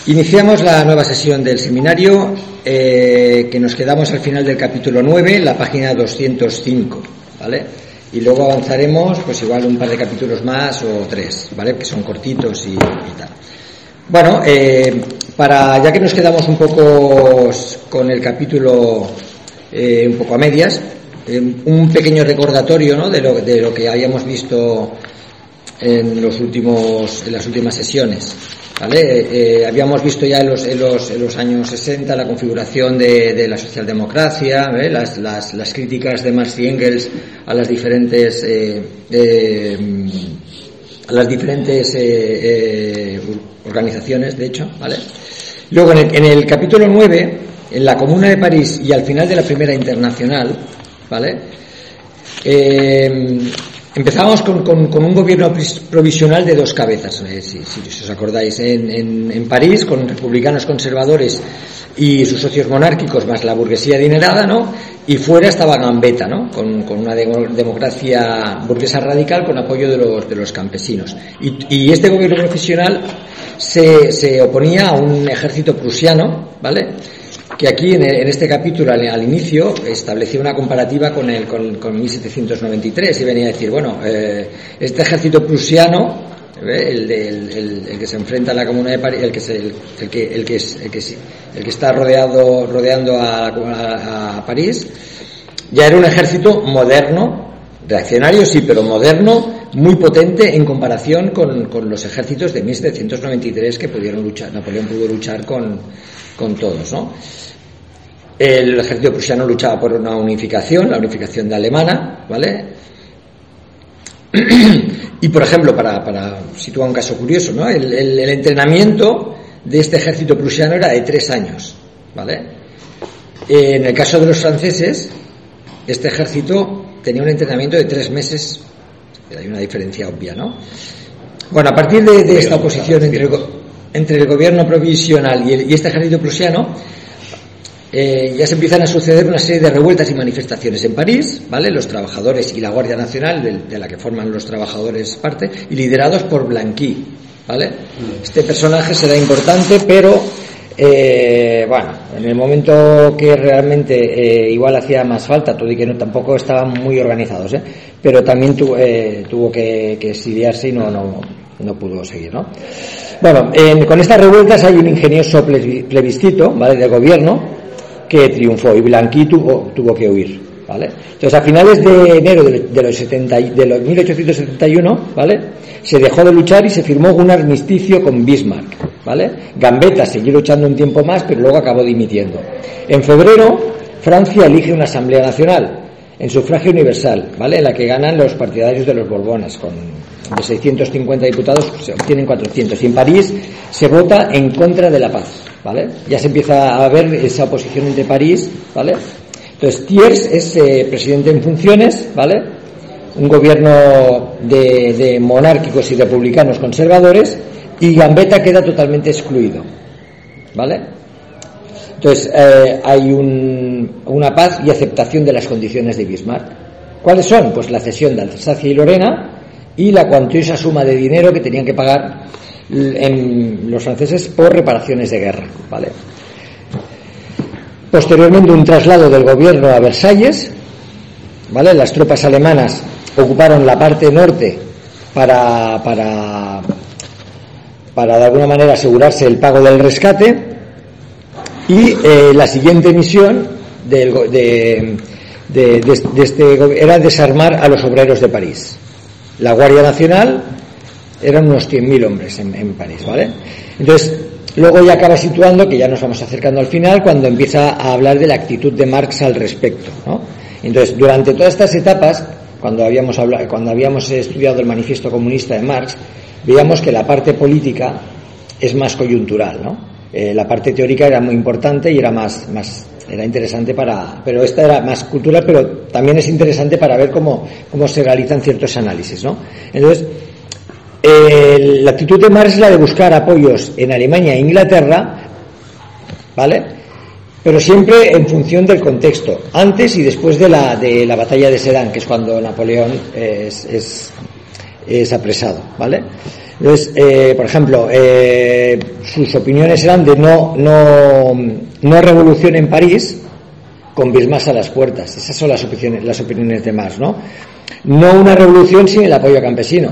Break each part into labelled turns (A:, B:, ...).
A: Iniciamos la nueva sesión del seminario, que nos quedamos al final del capítulo 9, la página 205, ¿vale? Y luego avanzaremos, pues igual un par de capítulos más o 3, ¿vale? Que son cortitos y tal. Bueno, ya que nos quedamos un poco con el capítulo un poco a medias, un pequeño recordatorio, ¿no? de lo que habíamos visto en las últimas sesiones, ¿vale? Habíamos visto ya en los años 60 la configuración de la socialdemocracia, ¿vale? las críticas de Marx y Engels a las diferentes organizaciones, de hecho, ¿vale? Luego en el capítulo 9, en la Comuna de París y al final de la Primera Internacional, ¿vale? Empezábamos con un gobierno provisional de dos cabezas, si os acordáis, en París, con republicanos conservadores y sus socios monárquicos, más la burguesía adinerada, ¿no? Y fuera estaba Gambetta, ¿no? Con una democracia burguesa radical con apoyo de los campesinos. Y este gobierno provisional se oponía a un ejército prusiano, ¿vale? Que aquí en este capítulo al inicio establecía una comparativa con 1793 y venía a decir, bueno, este ejército prusiano, el que se enfrenta a la Comuna de París, el que está rodeando a París, ya era un ejército moderno, reaccionario sí, pero moderno, muy potente en comparación con los ejércitos de 1793 que Napoleón pudo luchar con todos, ¿no? El ejército prusiano luchaba por una unificación, la unificación de alemana, ¿vale? Y por ejemplo, para situar un caso curioso, ¿no? El entrenamiento de este ejército prusiano era de 3 años, ¿vale? En el caso de los franceses, este ejército tenía un entrenamiento de 3 meses. Hay una diferencia obvia, ¿no? Bueno, a partir de esta oposición entre el gobierno provisional y este ejército prusiano, ya se empiezan a suceder una serie de revueltas y manifestaciones en París, ¿vale? Los trabajadores y la Guardia Nacional, de la que forman los trabajadores parte, y liderados por Blanqui, ¿vale? Este personaje será importante, pero bueno, en el momento que realmente igual hacía más falta, todo y que tampoco estaban muy organizados, pero también tuvo que exiliarse y no pudo seguir, ¿no? Bueno, con estas revueltas hay un ingenioso plebiscito, ¿vale? Del gobierno que triunfó y Blanqui tuvo que huir, ¿vale? Entonces a finales de enero de los 1871, ¿vale? Se dejó de luchar y se firmó un armisticio con Bismarck, ¿vale? Gambetta siguió luchando un tiempo más, pero luego acabó dimitiendo. En febrero Francia elige una asamblea nacional en sufragio universal, ¿vale? En la que ganan los partidarios de los Borbones, de 650 diputados se obtienen 400, y en París se vota en contra de la paz, ¿vale? Ya se empieza a ver esa oposición entre París, ¿vale? Entonces Thiers es presidente en funciones, ¿vale? Un gobierno de monárquicos y republicanos conservadores, y Gambetta queda totalmente excluido, ¿vale? Entonces hay una paz y aceptación de las condiciones de Bismarck. ¿Cuáles son? Pues la cesión de Alsacia y Lorena y la cuantiosa suma de dinero que tenían que pagar los franceses por reparaciones de guerra, ¿vale? Posteriormente un traslado del gobierno a Versalles, ¿vale? Las tropas alemanas ocuparon la parte norte para de alguna manera asegurarse el pago del rescate, y la siguiente misión de era desarmar a los obreros de París. La Guardia Nacional eran unos 100.000 hombres en París, ¿vale? Entonces, luego ya acaba situando, que ya nos vamos acercando al final, cuando empieza a hablar de la actitud de Marx al respecto, ¿no? Entonces, durante todas estas etapas, cuando habíamos estudiado el manifiesto comunista de Marx, veíamos que la parte política es más coyuntural, ¿no? La parte teórica era muy importante y era era interesante pero esta era más cultural, pero también es interesante para ver cómo se realizan ciertos análisis, ¿no? Entonces, la actitud de Marx es la de buscar apoyos en Alemania e Inglaterra, ¿vale? Pero siempre en función del contexto, antes y después de la batalla de Sedan, que es cuando Napoleón es apresado, ¿vale? Entonces, por ejemplo, sus opiniones eran de no revolución en París con Bismarck a las puertas. Esas son las opiniones de Marx, ¿no? No una revolución sin el apoyo campesino.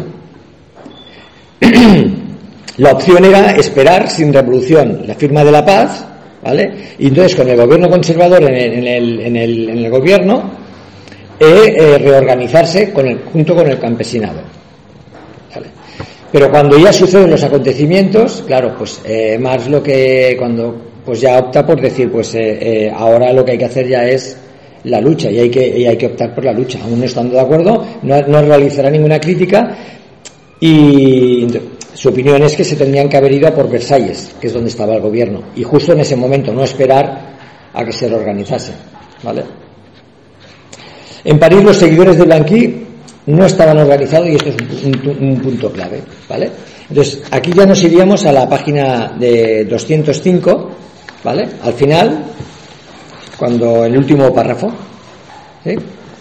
A: La opción era esperar sin revolución la firma de la paz, ¿vale? Y entonces con el gobierno conservador en el gobierno reorganizarse junto con el campesinado, ¿vale? Pero cuando ya suceden los acontecimientos, claro, pues Marx cuando pues ya opta por decir, pues ahora lo que hay que hacer ya es la lucha y hay que optar por la lucha, aún no estando de acuerdo, no realizará ninguna crítica y su opinión es que se tendrían que haber ido a por Versalles, que es donde estaba el gobierno, y justo en ese momento no esperar a que se reorganizase, ¿vale? En París los seguidores de Blanqui no estaban organizados y esto es un punto clave, ¿vale? Entonces aquí ya nos iríamos a la página de 205, ¿vale? Al final, cuando el último párrafo, ¿sí?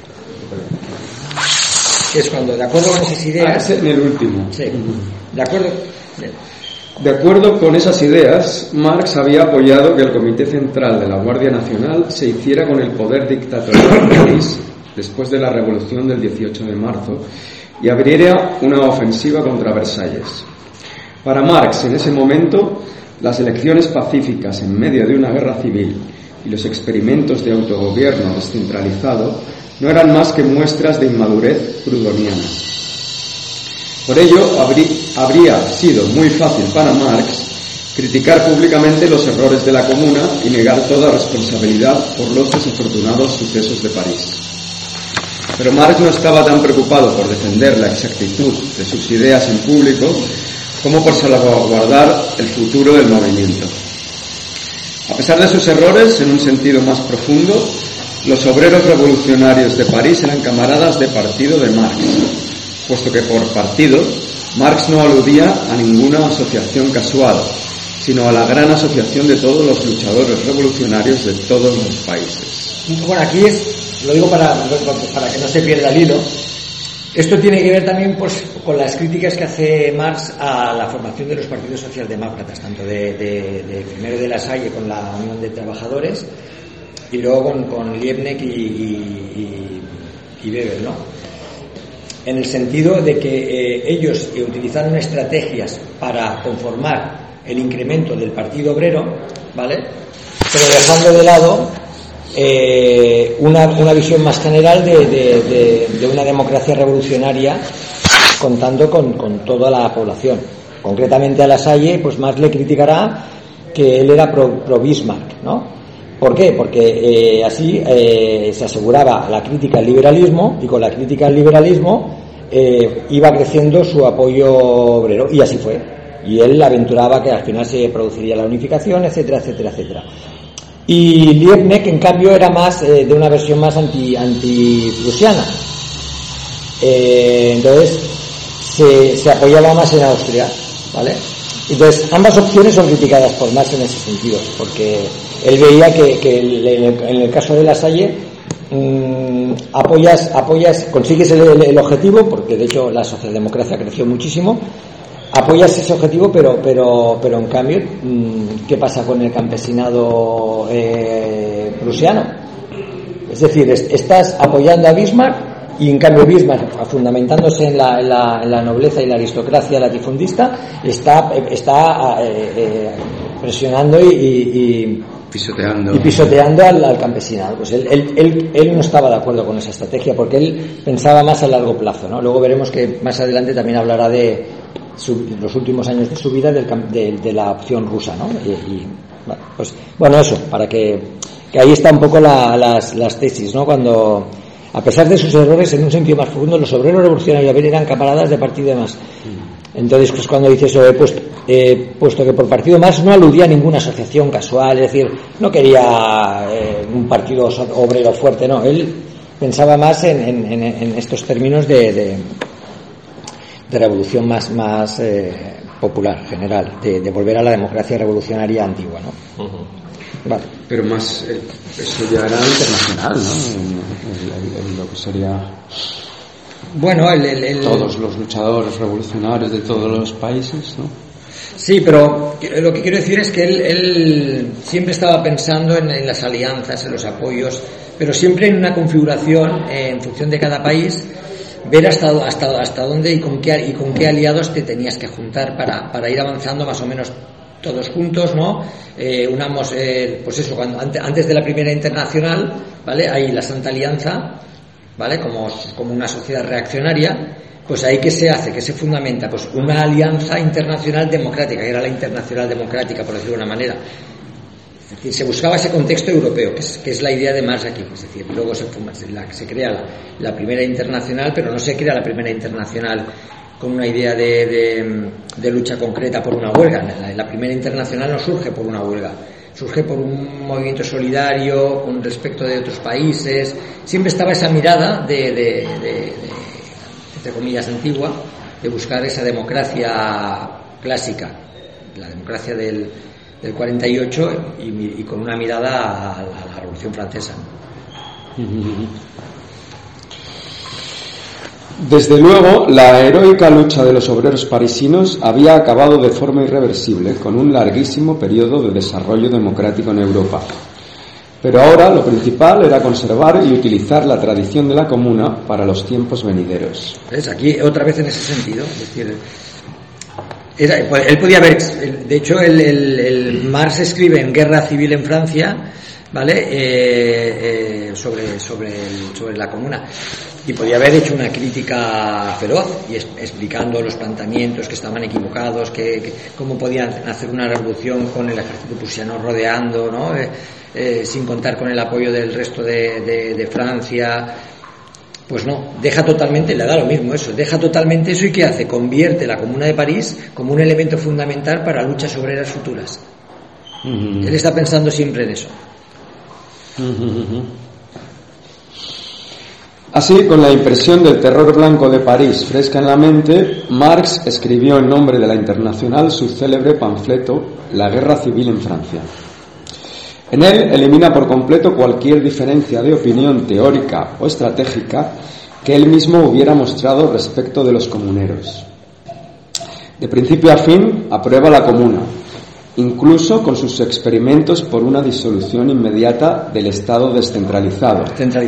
A: Que es cuando, de acuerdo con esas ideas...
B: en el último.
A: Sí, de acuerdo...
B: De acuerdo con esas ideas, Marx había apoyado que el Comité Central de la Guardia Nacional se hiciera con el poder dictatorial de París después de la Revolución del 18 de marzo y abriera una ofensiva contra Versalles. Para Marx, en ese momento, las elecciones pacíficas en medio de una guerra civil y los experimentos de autogobierno descentralizado no eran más que muestras de inmadurez proudhoniana. Por ello, habría sido muy fácil para Marx criticar públicamente los errores de la Comuna y negar toda responsabilidad por los desafortunados sucesos de París. Pero Marx no estaba tan preocupado por defender la exactitud de sus ideas en público como por salvaguardar el futuro del movimiento. A pesar de sus errores, en un sentido más profundo, los obreros revolucionarios de París eran camaradas de partido de Marx, puesto que por partido Marx no aludía a ninguna asociación casual, sino a la gran asociación de todos los luchadores revolucionarios de todos los países.
A: Bueno, aquí lo digo para que no se pierda el hilo. Esto tiene que ver también pues, con las críticas que hace Marx a la formación de los partidos socialdemócratas, tanto primero de La Salle con la Unión de Trabajadores y luego con Liebknecht y Weber, ¿no? En el sentido de que ellos utilizaron estrategias para conformar el incremento del Partido Obrero, ¿vale? Pero dejando de lado una visión más general de una democracia revolucionaria, contando con toda la población. Concretamente a La Salle, pues Marx le criticará que él era pro Bismarck, ¿no? ¿Por qué? Porque así se aseguraba la crítica al liberalismo, y con la crítica al liberalismo iba creciendo su apoyo obrero, y así fue. Y él aventuraba que al final se produciría la unificación, etcétera, etcétera, etcétera. Y Liebknecht, en cambio, era más de una versión más anti-prusiana. Entonces se apoyaba más en Austria, ¿vale? Entonces ambas opciones son criticadas por Marx en ese sentido, porque él veía que en el caso de La Salle consigues el objetivo, porque de hecho la socialdemocracia creció muchísimo, apoyas ese objetivo, pero en cambio, ¿qué pasa con el campesinado prusiano? Es decir, estás apoyando a Bismarck y en cambio Bismarck, fundamentándose en la nobleza y la aristocracia latifundista, está presionando y pisoteando al campesinado. Pues él no estaba de acuerdo con esa estrategia, porque él pensaba más a largo plazo, ¿no? Luego veremos que más adelante también hablará de los últimos años de su vida de la opción rusa, ¿no? Bueno, eso, para que ahí está un poco las tesis, ¿no? Cuando, a pesar de sus errores, en un sentido más profundo, los obreros revolucionarios eran camaradas de partido y demás. Entonces, pues cuando dice eso, puesto que por partido más no aludía a ninguna asociación casual, es decir, no quería un partido obrero fuerte, no, él pensaba más en estos términos de revolución más popular, general, de volver a la democracia revolucionaria antigua, ¿no?
B: Uh-huh.
A: Vale.
B: Pero más, eso ya era internacional, ¿no? Lo que sería
A: Bueno,
B: todos los luchadores revolucionarios de todos los países, ¿no?
A: Sí, pero lo que quiero decir es que él siempre estaba pensando en las alianzas, en los apoyos, pero siempre en una configuración en función de cada país, ver hasta dónde y con qué aliados te tenías que juntar para ir avanzando más o menos todos juntos, ¿no? Unamos, pues eso, antes de la Primera Internacional, ¿vale? Hay la Santa Alianza, ¿vale? Como una sociedad reaccionaria. Pues ahí ¿qué se hace? ¿Qué se fundamenta? Pues una alianza internacional democrática, que era la Internacional Democrática, por decirlo de una manera. Es decir, se buscaba ese contexto europeo, que es la idea de Marx aquí. Es decir, luego se crea la Primera Internacional, pero no se crea la Primera Internacional con una idea de lucha concreta por una huelga. La Primera Internacional no surge por una huelga, surge por un movimiento solidario con respecto de otros países. Siempre estaba esa mirada entre comillas antigua, de buscar esa democracia clásica, la democracia del 48 y con una mirada a la Revolución Francesa.
B: Desde luego, la heroica lucha de los obreros parisinos había acabado de forma irreversible con un larguísimo periodo de desarrollo democrático en Europa. Pero ahora lo principal era conservar y utilizar la tradición de la Comuna para los tiempos venideros.
A: ¿Ves? Aquí otra vez en ese sentido, es decir, él podía haber, de hecho el Marx escribe en Guerra Civil en Francia, ¿vale? Sobre la Comuna, y podía haber hecho una crítica feroz y explicando los planteamientos que estaban equivocados, que cómo podían hacer una revolución con el ejército prusiano rodeando, ¿no? Sin contar con el apoyo del resto de Francia. Pues no, deja totalmente, le da lo mismo eso, deja totalmente eso. ¿Y qué hace? Convierte la Comuna de París como un elemento fundamental para luchas obreras futuras. Él está pensando siempre en eso.
B: Así, con la impresión del terror blanco de París fresca en la mente, Marx escribió en nombre de la Internacional su célebre panfleto La Guerra Civil en Francia. En él elimina por completo cualquier diferencia de opinión teórica o estratégica que él mismo hubiera mostrado respecto de los comuneros. De principio a fin, aprueba la Comuna, incluso con sus experimentos por una disolución inmediata del Estado centralizado.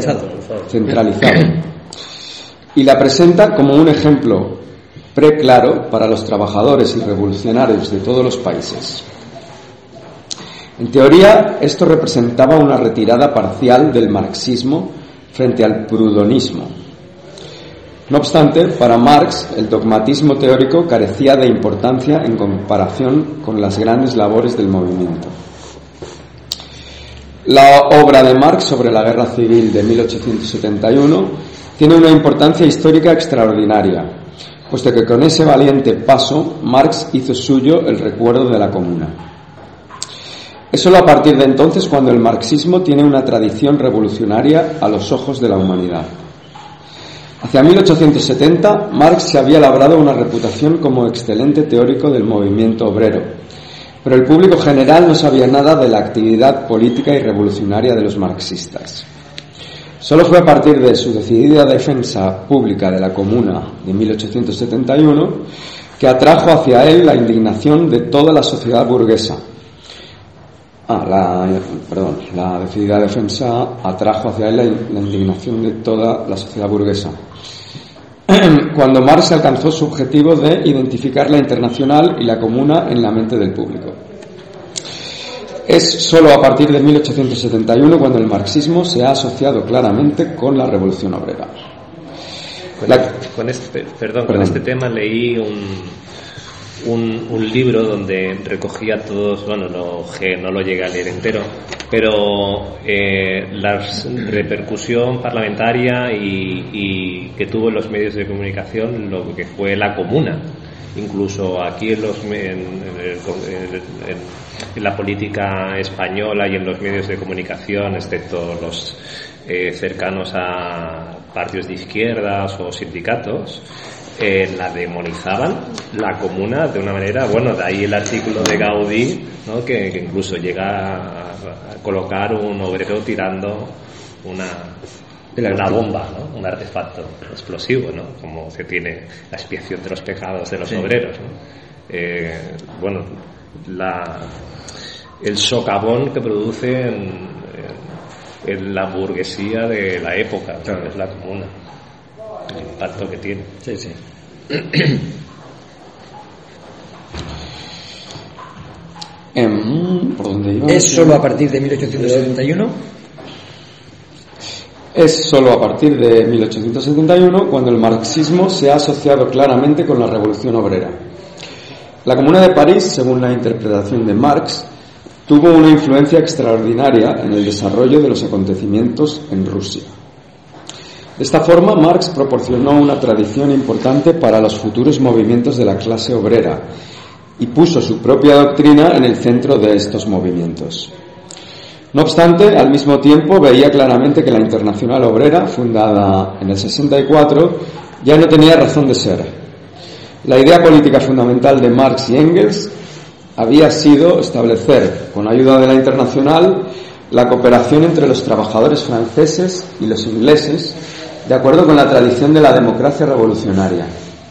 B: Y la presenta como un ejemplo preclaro para los trabajadores y revolucionarios de todos los países. En teoría, esto representaba una retirada parcial del marxismo frente al prudonismo. No obstante, para Marx, el dogmatismo teórico carecía de importancia en comparación con las grandes labores del movimiento. La obra de Marx sobre la Guerra Civil de 1871 tiene una importancia histórica extraordinaria, puesto que con ese valiente paso Marx hizo suyo el recuerdo de la Comuna. Es solo a partir de entonces cuando el marxismo tiene una tradición revolucionaria a los ojos de la humanidad. Hacia 1870, Marx se había labrado una reputación como excelente teórico del movimiento obrero, pero el público general no sabía nada de la actividad política y revolucionaria de los marxistas. Solo fue a partir de su decidida defensa pública de la Comuna de 1871 que atrajo hacia él la indignación de toda la sociedad burguesa. La decidida defensa atrajo hacia él la indignación de toda la sociedad burguesa. Cuando Marx alcanzó su objetivo de identificar la Internacional y la Comuna en la mente del público. Es solo a partir de 1871 cuando el marxismo se ha asociado claramente con la Revolución Obrera.
C: Con este tema leí un libro donde recogía todos, no lo llegué a leer entero, pero la repercusión parlamentaria y que tuvo en los medios de comunicación lo que fue la Comuna. Incluso aquí en la política española y en los medios de comunicación, excepto los cercanos a partidos de izquierdas o sindicatos, la demonizaban, la Comuna, de una manera, de ahí el artículo de Gaudí, ¿no? que incluso llega a colocar un obrero tirando una bomba, ¿no? Un artefacto explosivo, ¿no? Como se tiene la expiación de los pecados de los obreros, ¿no? El socavón que produce en la burguesía de la época, que es la comuna, el impacto que tiene.
A: Sí, sí.
B: ¿Por dónde iba?
A: ¿Es solo a partir de 1871?
B: Es solo a partir de 1871 cuando el marxismo se ha asociado claramente con la Revolución Obrera. La Comuna de París, según la interpretación de Marx, tuvo una influencia extraordinaria en el desarrollo de los acontecimientos en Rusia. De esta forma, Marx proporcionó una tradición importante para los futuros movimientos de la clase obrera y puso su propia doctrina en el centro de estos movimientos. No obstante, al mismo tiempo veía claramente que la Internacional Obrera, fundada en el 64, ya no tenía razón de ser. La idea política fundamental de Marx y Engels había sido establecer, con ayuda de la Internacional, la cooperación entre los trabajadores franceses y los ingleses, de acuerdo con la tradición de la democracia revolucionaria.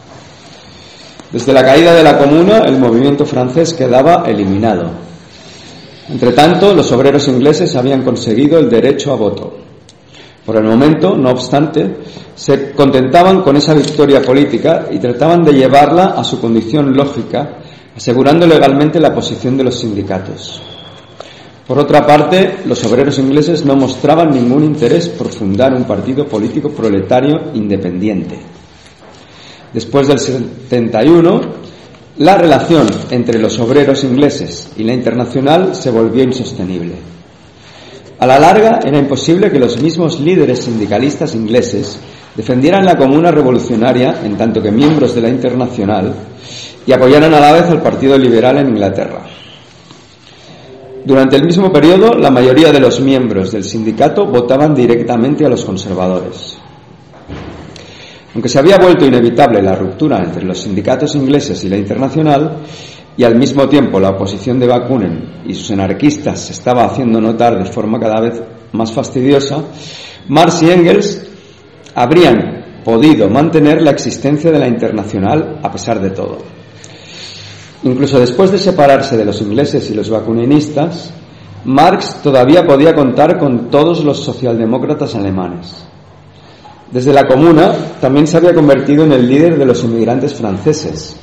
B: Desde la caída de la Comuna, el movimiento francés quedaba eliminado. Entretanto, los obreros ingleses habían conseguido el derecho a voto. Por el momento, no obstante, se contentaban con esa victoria política y trataban de llevarla a su condición lógica, asegurando legalmente la posición de los sindicatos. Por otra parte, los obreros ingleses no mostraban ningún interés por fundar un partido político proletario independiente. Después del 71, la relación entre los obreros ingleses y la Internacional se volvió insostenible. A la larga, era imposible que los mismos líderes sindicalistas ingleses defendieran la Comuna revolucionaria en tanto que miembros de la Internacional y apoyaran a la vez al Partido Liberal en Inglaterra. Durante el mismo periodo, la mayoría de los miembros del sindicato votaban directamente a los conservadores. Aunque se había vuelto inevitable la ruptura entre los sindicatos ingleses y la Internacional, y al mismo tiempo la oposición de Bakunin y sus anarquistas se estaba haciendo notar de forma cada vez más fastidiosa, Marx y Engels habrían podido mantener la existencia de la Internacional a pesar de todo. Incluso después de separarse de los ingleses y los bakuninistas, Marx todavía podía contar con todos los socialdemócratas alemanes. Desde la Comuna también se había convertido en el líder de los inmigrantes franceses.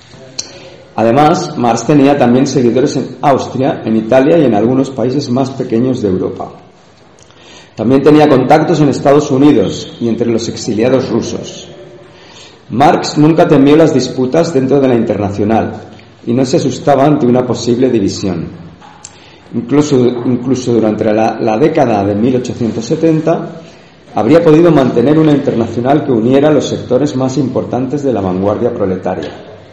B: Además, Marx tenía también seguidores en Austria, en Italia y en algunos países más pequeños de Europa. También tenía contactos en Estados Unidos y entre los exiliados rusos. Marx nunca temió las disputas dentro de la Internacional y no se asustaba ante una posible división. Incluso durante la década de 1870, habría podido mantener una Internacional que uniera los sectores más importantes de la vanguardia proletaria.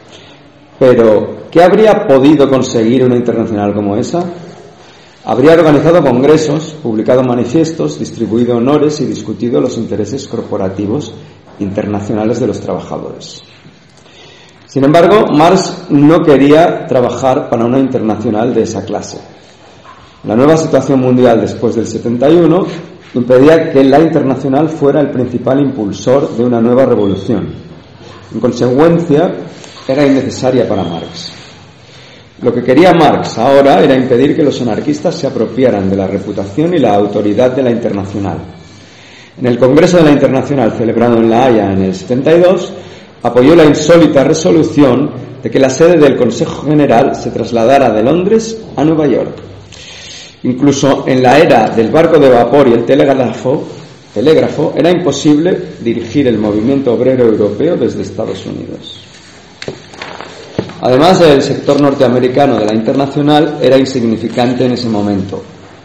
B: Pero, ¿qué habría podido conseguir una Internacional como esa? Habría organizado congresos, publicado manifiestos, distribuido honores y discutido los intereses corporativos internacionales de los trabajadores. Sin embargo, Marx no quería trabajar para una Internacional de esa clase. La nueva situación mundial después del 71 impedía que la Internacional fuera el principal impulsor de una nueva revolución. En consecuencia, era innecesaria para Marx. Lo que quería Marx ahora era impedir que los anarquistas se apropiaran de la reputación y la autoridad de la Internacional. En el Congreso de la Internacional, celebrado en La Haya en el 72, apoyó la insólita resolución de que la sede del Consejo General se trasladara de Londres a Nueva York. Incluso en la era del barco de vapor y el telégrafo, era imposible dirigir el movimiento obrero europeo desde Estados Unidos. Además, el sector norteamericano de la Internacional era insignificante en ese momento.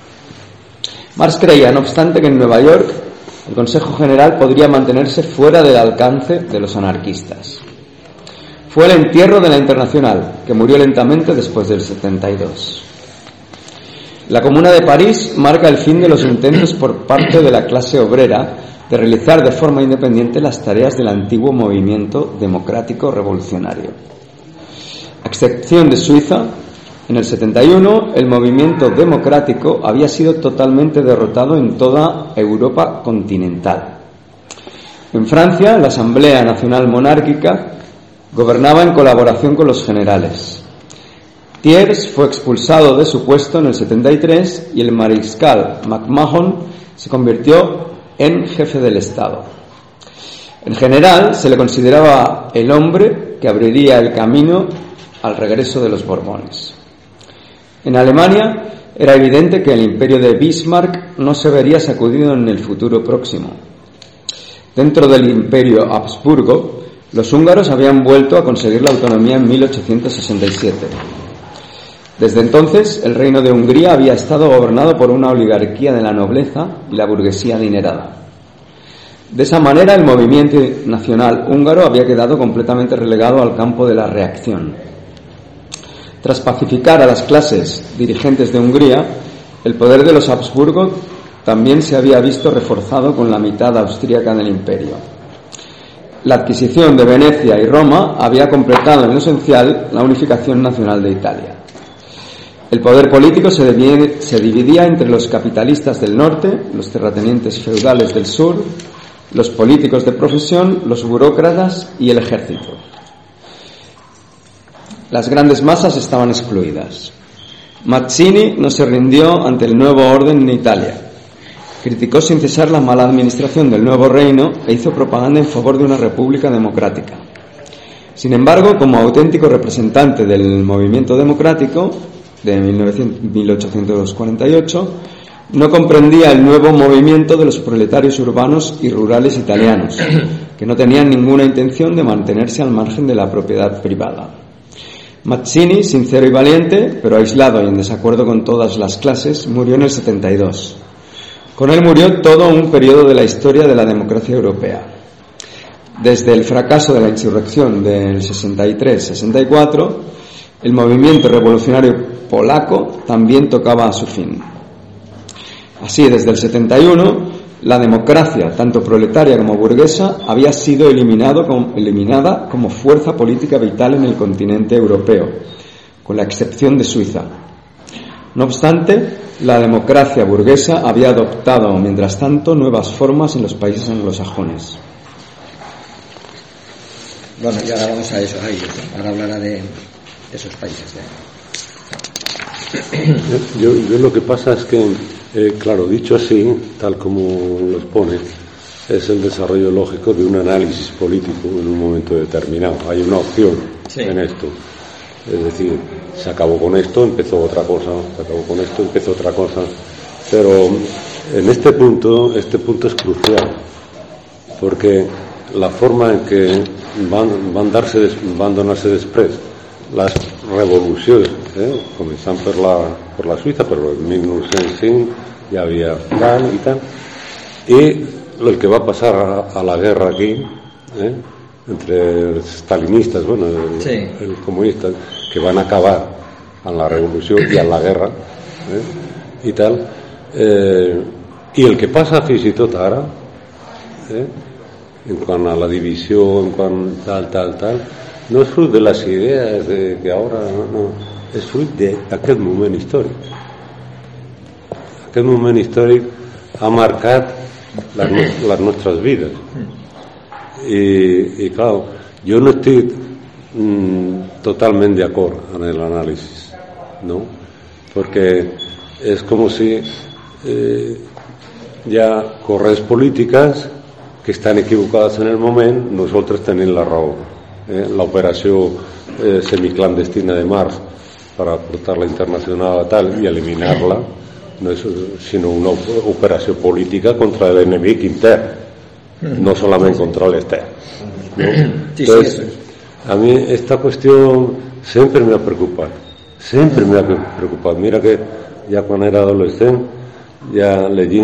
B: Marx creía, no obstante, que en Nueva York el Consejo General podría mantenerse fuera del alcance de los anarquistas. Fue el entierro de la Internacional, que murió lentamente después del 72. La Comuna de París marca el fin de los intentos por parte de la clase obrera de realizar de forma independiente las tareas del antiguo movimiento democrático revolucionario. A excepción de Suiza, En el 71, el movimiento democrático había sido totalmente derrotado en toda Europa continental. En Francia, la Asamblea Nacional Monárquica gobernaba en colaboración con los generales. Thiers fue expulsado de su puesto en el 73 y el mariscal McMahon se convirtió en jefe del Estado. En general, se le consideraba el hombre que abriría el camino al regreso de los Borbones. En Alemania era evidente que el imperio de Bismarck no se vería sacudido en el futuro próximo. Dentro del imperio Habsburgo, los húngaros habían vuelto a conseguir la autonomía en 1867. Desde entonces, el reino de Hungría había estado gobernado por una oligarquía de la nobleza y la burguesía adinerada. De esa manera, el movimiento nacional húngaro había quedado completamente relegado al campo de la reacción. Tras pacificar a las clases dirigentes de Hungría, el poder de los Habsburgo también se había visto reforzado con la mitad austríaca del imperio. La adquisición de Venecia y Roma había completado en lo esencial la unificación nacional de Italia. El poder político se dividía entre los capitalistas del norte, los terratenientes feudales del sur, los políticos de profesión, los burócratas y el ejército. Las grandes masas estaban excluidas. Mazzini no se rindió ante el nuevo orden en Italia. Criticó sin cesar la mala administración del nuevo reino e hizo propaganda en favor de una república democrática. Sin embargo, como auténtico representante del movimiento democrático de 1848, no comprendía el nuevo movimiento de los proletarios urbanos y rurales italianos, que no tenían ninguna intención de mantenerse al margen de la propiedad privada. Mazzini, sincero y valiente, pero aislado y en desacuerdo con todas las clases, murió en el 72. Con él murió todo un periodo de la historia de la democracia europea. Desde el fracaso de la insurrección del 63-64, el movimiento revolucionario polaco también tocaba a su fin. Así, desde el 71, la democracia, tanto proletaria como burguesa, había sido eliminada como fuerza política vital en el continente europeo, con la excepción de Suiza. No obstante, la democracia burguesa había adoptado, mientras tanto, nuevas formas en los países anglosajones.
A: Bueno, y ahora vamos a ellos, ¿no? Ahora hablará de esos países.
D: Yo lo que pasa es que, claro, dicho así, tal como lo expone, es el desarrollo lógico de un análisis político en un momento determinado. Hay una opción en esto. Es decir, se acabó con esto, empezó otra cosa, se acabó con esto, empezó otra cosa. Pero en este punto es crucial, porque la forma en que van donarse després las revoluciones, començant per la Suïssa, però en 1905 ja havia tal i tal, i el que va passar a la guerra aquí, entre els stalinistes, el comunistes, que van acabar en la revolució i en la guerra, i tal, i el que passa fins i tot ara, en quant a la divisió, en quant tal, no és fruit de les idees de que ara, no, és fruit d'aquest moment històric. Aquest moment històric ha marcat les nostres vides. I clar, jo no estic totalment d'acord en l'anàlisi, no? Perquè és com si hi ha corrents polítiques que estan equivocades en el moment, nosaltres tenim la raó. La operació semiclandestina de Marx para portar-la internacional a tal i eliminar-la no és sinó una operació política contra l'enemic intern, no solament contra l'extern, ¿no? Entonces, a mí esta cuestión siempre me ha preocupado. Mira que ya cuando era adolescente ya leí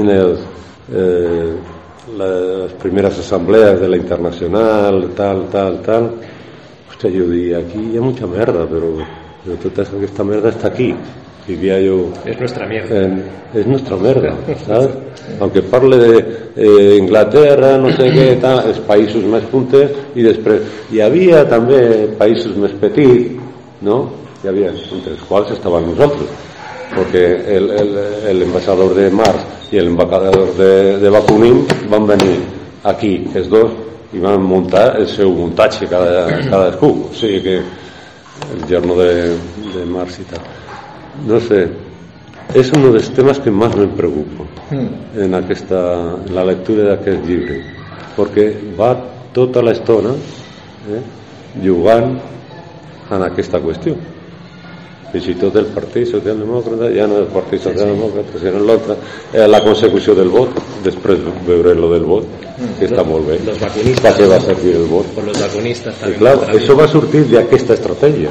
D: las primeras asambleas de la Internacional, tal. Hostia, yo diría, aquí hay mucha merda, pero esta merda está aquí. Vivía yo...
C: Es nuestra mierda.
D: Es nuestra merda, ¿sabes? Aunque parle de Inglaterra, no sé qué, tal, els països més punters, i després hi havia també països més petits, no? y había, entre los cuales estaban nosotros, porque el embajador de Marx y el embajador de Bakunin van a venir aquí, es dos, y van a montar el seu montaje cada escudo, o sigui que el yerno de Marx y tal. No sé, és un dels temes que més me preocupa en la lectura d'aquest llibre, perquè va tota l'estona jugant en aquesta qüestió, fins i tot el Partit Socialdemòcrata, ja no el Partit Socialdemòcrata, sinó l'altre, la consecució del vot, després veuré lo del vot, que està molt bé, per què va servir el vot. I clar, això va sortir d'aquesta estratègia.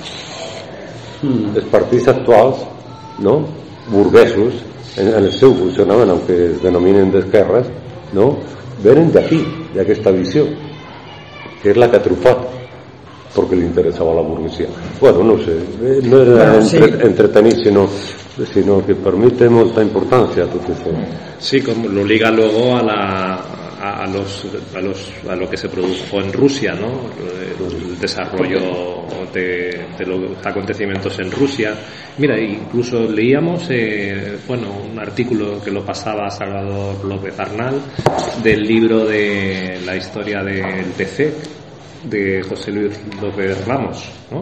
D: Els partits actuals, no?, burguesos, en el seu funcionament, aunque es denominen d'esquerres, no?, venen d'aquí, d'aquesta visió, que és la que ha trufat, perquè li interessava la burguesia. Bueno, no sé, no era entretenir, sino que per mi té molta importància tot això.
C: Sí, como lo liga luego a lo que se produjo en Rusia, ¿no? El desarrollo de los acontecimientos en Rusia. Mira, incluso leíamos un artículo que lo pasaba Salvador López Arnal del libro de la historia del PC de José Luis López Ramos, ¿no?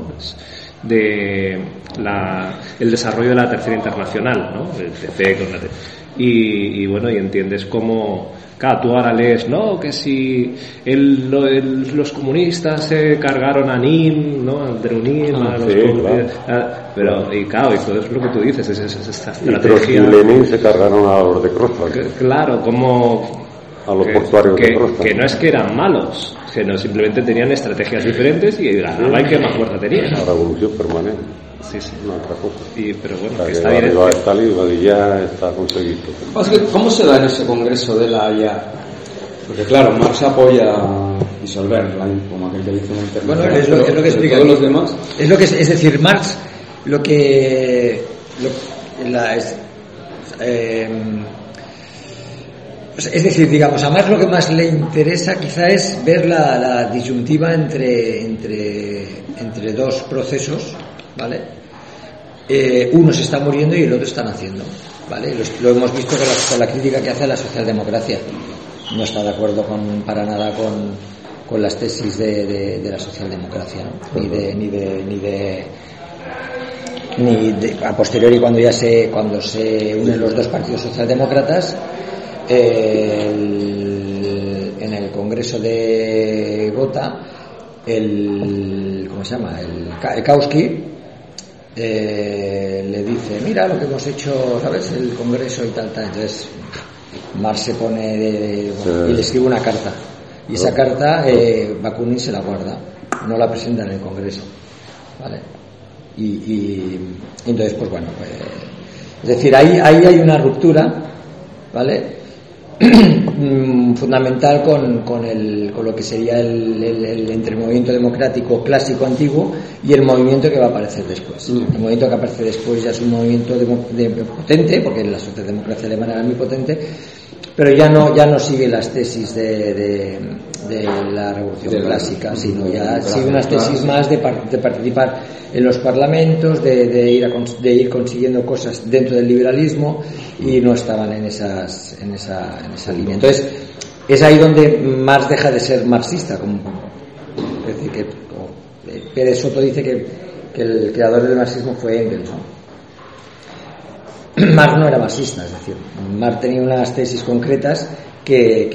C: El desarrollo de la Tercera Internacional, ¿no? El PC y bueno, y entiendes cómo, claro, tú ahora lees, no, que si los comunistas se cargaron a Nin, ¿no? A Drunin, a los comunistas, claro. Pero y claro, y todo es lo que tú dices, es esta estrategia.
D: Y Lenin se cargaron a los de Krostal.
C: Claro, como
D: a los portuarios de Krostal.
C: Que no es que eran malos, sino simplemente tenían estrategias diferentes y ganaban que más fuerza tenían.
D: La revolución permanente.
C: Sí.
D: Una otra cosa.
C: Pero bueno,
D: que
C: está bien.
D: Va a Stalin y ya está conseguido.
B: ¿Cómo se da en ese congreso de la Haya? Porque claro, Marx apoya disolver, como aquel que dice una intervención.
A: Bueno, es lo que explica
B: todos los demás.
A: Es decir, Marx es decir, digamos, a Marx lo que más le interesa quizá es ver la disyuntiva entre dos procesos, ¿vale? Uno se está muriendo y el otro está naciendo, ¿vale? Lo hemos visto con la crítica que hace a la socialdemocracia. No está de acuerdo para nada con las tesis de la socialdemocracia, ¿no? ni de a posteriori cuando se unen los dos partidos socialdemócratas. En el congreso de Gotha, ¿cómo se llama? El Kautsky le dice, mira lo que hemos hecho, ¿sabes? El congreso y tal. Entonces Marx se pone y le escribe una carta, y esa carta Bakunin se la guarda, no la presenta en el congreso, ¿vale? Y entonces pues bueno, es decir, ahí hay una ruptura, ¿vale? Fundamental con lo que sería el entre el movimiento democrático clásico antiguo y el movimiento que va a aparecer después. El movimiento que aparece después ya es un movimiento potente, porque la socialdemocracia alemana era muy potente, pero ya no sigue las tesis de la revolución clásica, sino ya sigue unas tesis más de participar en los parlamentos, de ir consiguiendo cosas dentro del liberalismo, y no estaban en esa línea. Entonces es ahí donde Marx deja de ser marxista, es decir, que Pérez Soto dice que el creador del marxismo fue Engels, ¿no? Marx no era marxista, es decir, Marx tenía unas tesis concretas que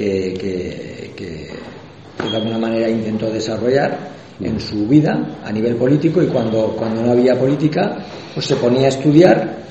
A: de alguna manera intentó desarrollar en su vida a nivel político, y cuando no había política pues se ponía a estudiar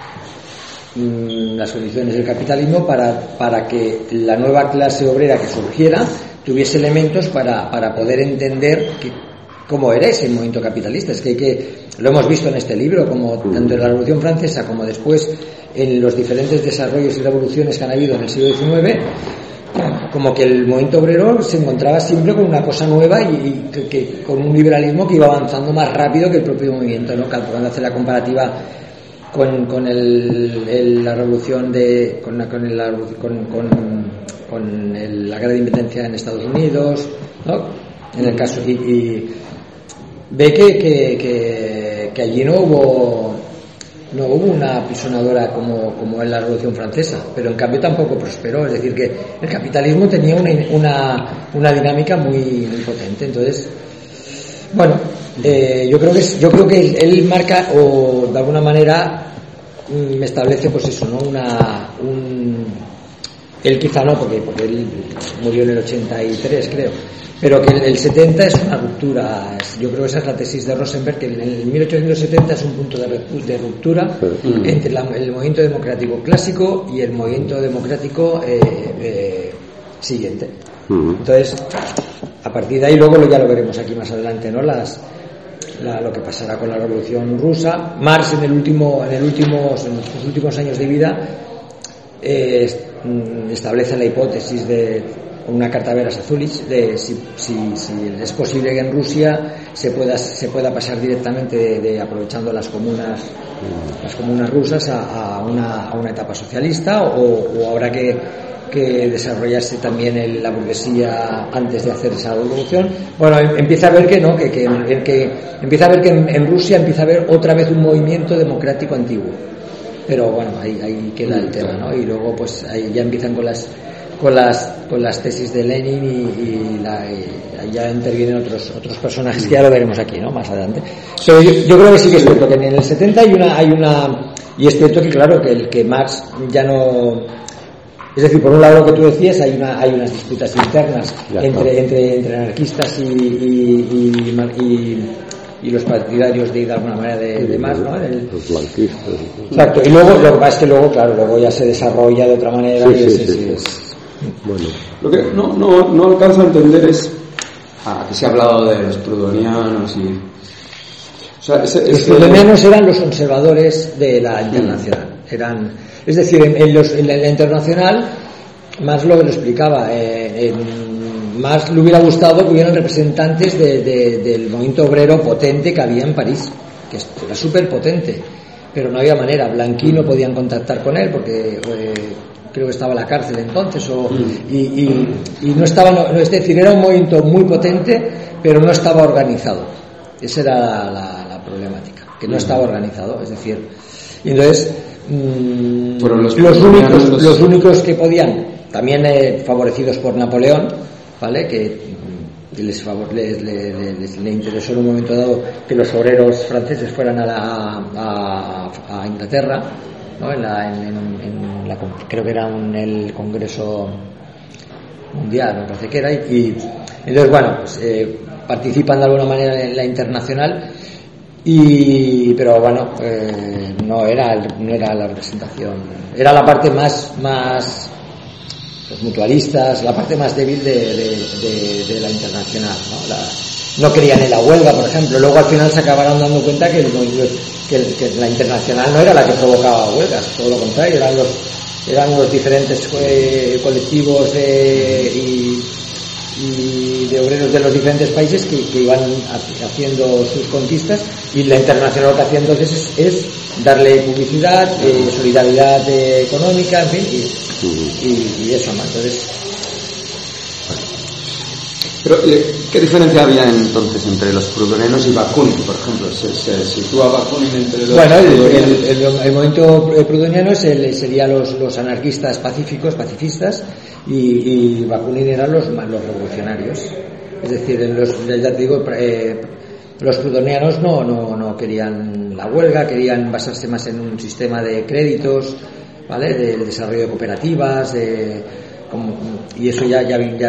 A: las condiciones del capitalismo para que la nueva clase obrera que surgiera tuviese elementos para poder entender cómo era ese movimiento capitalista. Es que lo hemos visto en este libro, como tanto en la Revolución Francesa como después en los diferentes desarrollos y revoluciones que han habido en el siglo XIX, como que el movimiento obrero se encontraba siempre con una cosa nueva y que con un liberalismo que iba avanzando más rápido que el propio movimiento, ¿no? Cuando hace la comparativa con la revolución con la guerra de independencia en Estados Unidos, ¿no? En el caso, y ve que porque allí no hubo una apisonadora como en la Revolución Francesa, pero en cambio tampoco prosperó. Es decir, que el capitalismo tenía una dinámica muy potente. Entonces, bueno, yo creo que él marca, o de alguna manera me establece, pues eso, ¿no? Él quizá no, porque él murió en el 83, creo, pero que el 70 es una ruptura. Yo creo que esa es la tesis de Rosenberg, que en el 1870 es un punto de ruptura entre el movimiento democrático clásico y el movimiento democrático siguiente. Entonces, a partir de ahí, luego ya lo veremos aquí más adelante, ¿no? Lo que pasará con la Revolución Rusa. Marx en sus últimos años de vida establece la hipótesis de una carta a Veras a Zulich de si es posible que en Rusia se pueda pasar directamente de aprovechando las comunas rusas a una etapa socialista, o habrá que desarrollarse también la burguesía antes de hacer esa revolución. Bueno, empieza a ver que no, que empieza a ver que en Rusia empieza a haber otra vez un movimiento democrático antiguo. Pero bueno, ahí queda el tema, ¿no? Y luego pues ahí ya empiezan con las tesis de Lenin y ya intervienen otros personajes que ya lo veremos aquí, ¿no? Más adelante. Pero yo creo que sí que es cierto que en el 70 hay una y es cierto que claro que Marx ya no, es decir, por un lado lo que tú decías, hay unas disputas internas entre anarquistas y los partidarios de alguna manera de Marx, ¿no?
D: Los blanquistas.
A: Exacto, y luego lo que pasa es que luego ya se desarrolla de otra manera.
D: Bueno,
B: lo que no alcanzo a entender es que se ha hablado de los prudonianos y, o sea,
A: los prudonianos eran los conservadores de la Internacional. Es decir, en la Internacional, Marx lo explicaba, Marx le hubiera gustado que hubieran representantes del movimiento obrero potente que había en París, que era súper potente, pero no había manera. Blanqui no podían contactar con él porque creo que estaba en la cárcel entonces, y no estaba, es decir, era un movimiento muy potente, pero no estaba organizado. Esa era la problemática, que no estaba organizado, es decir, y entonces los únicos que podían, también favorecidos por Napoleón, ¿vale? Que le interesó en un momento dado que los obreros franceses fueran a Inglaterra, ¿no? Creo que era el Congreso Mundial, me parece que era, y entonces bueno, pues, participan de alguna manera en la Internacional, pero bueno, no era la representación, era la parte más los mutualistas, la parte más débil de la Internacional, ¿no? No querían en la huelga, por ejemplo. Luego al final se acabaron dando cuenta que la Internacional no era la que provocaba huelgas, todo lo contrario, eran los diferentes colectivos y de obreros de los diferentes países que iban haciendo sus conquistas, y la Internacional lo que hacía entonces es darle publicidad, solidaridad económica, en fin, y eso más. Entonces,
B: pero ¿qué diferencia había entonces entre los prudonianos y Bakunin, por ejemplo? ¿Se sitúa Bakunin entre los
A: el movimiento prudoniano sería los anarquistas pacifistas, y Bakunin eran los revolucionarios. Es decir, ya te digo, los prudonianos no querían la huelga, querían basarse más en un sistema de créditos, ¿vale? Del desarrollo de cooperativas, y eso ya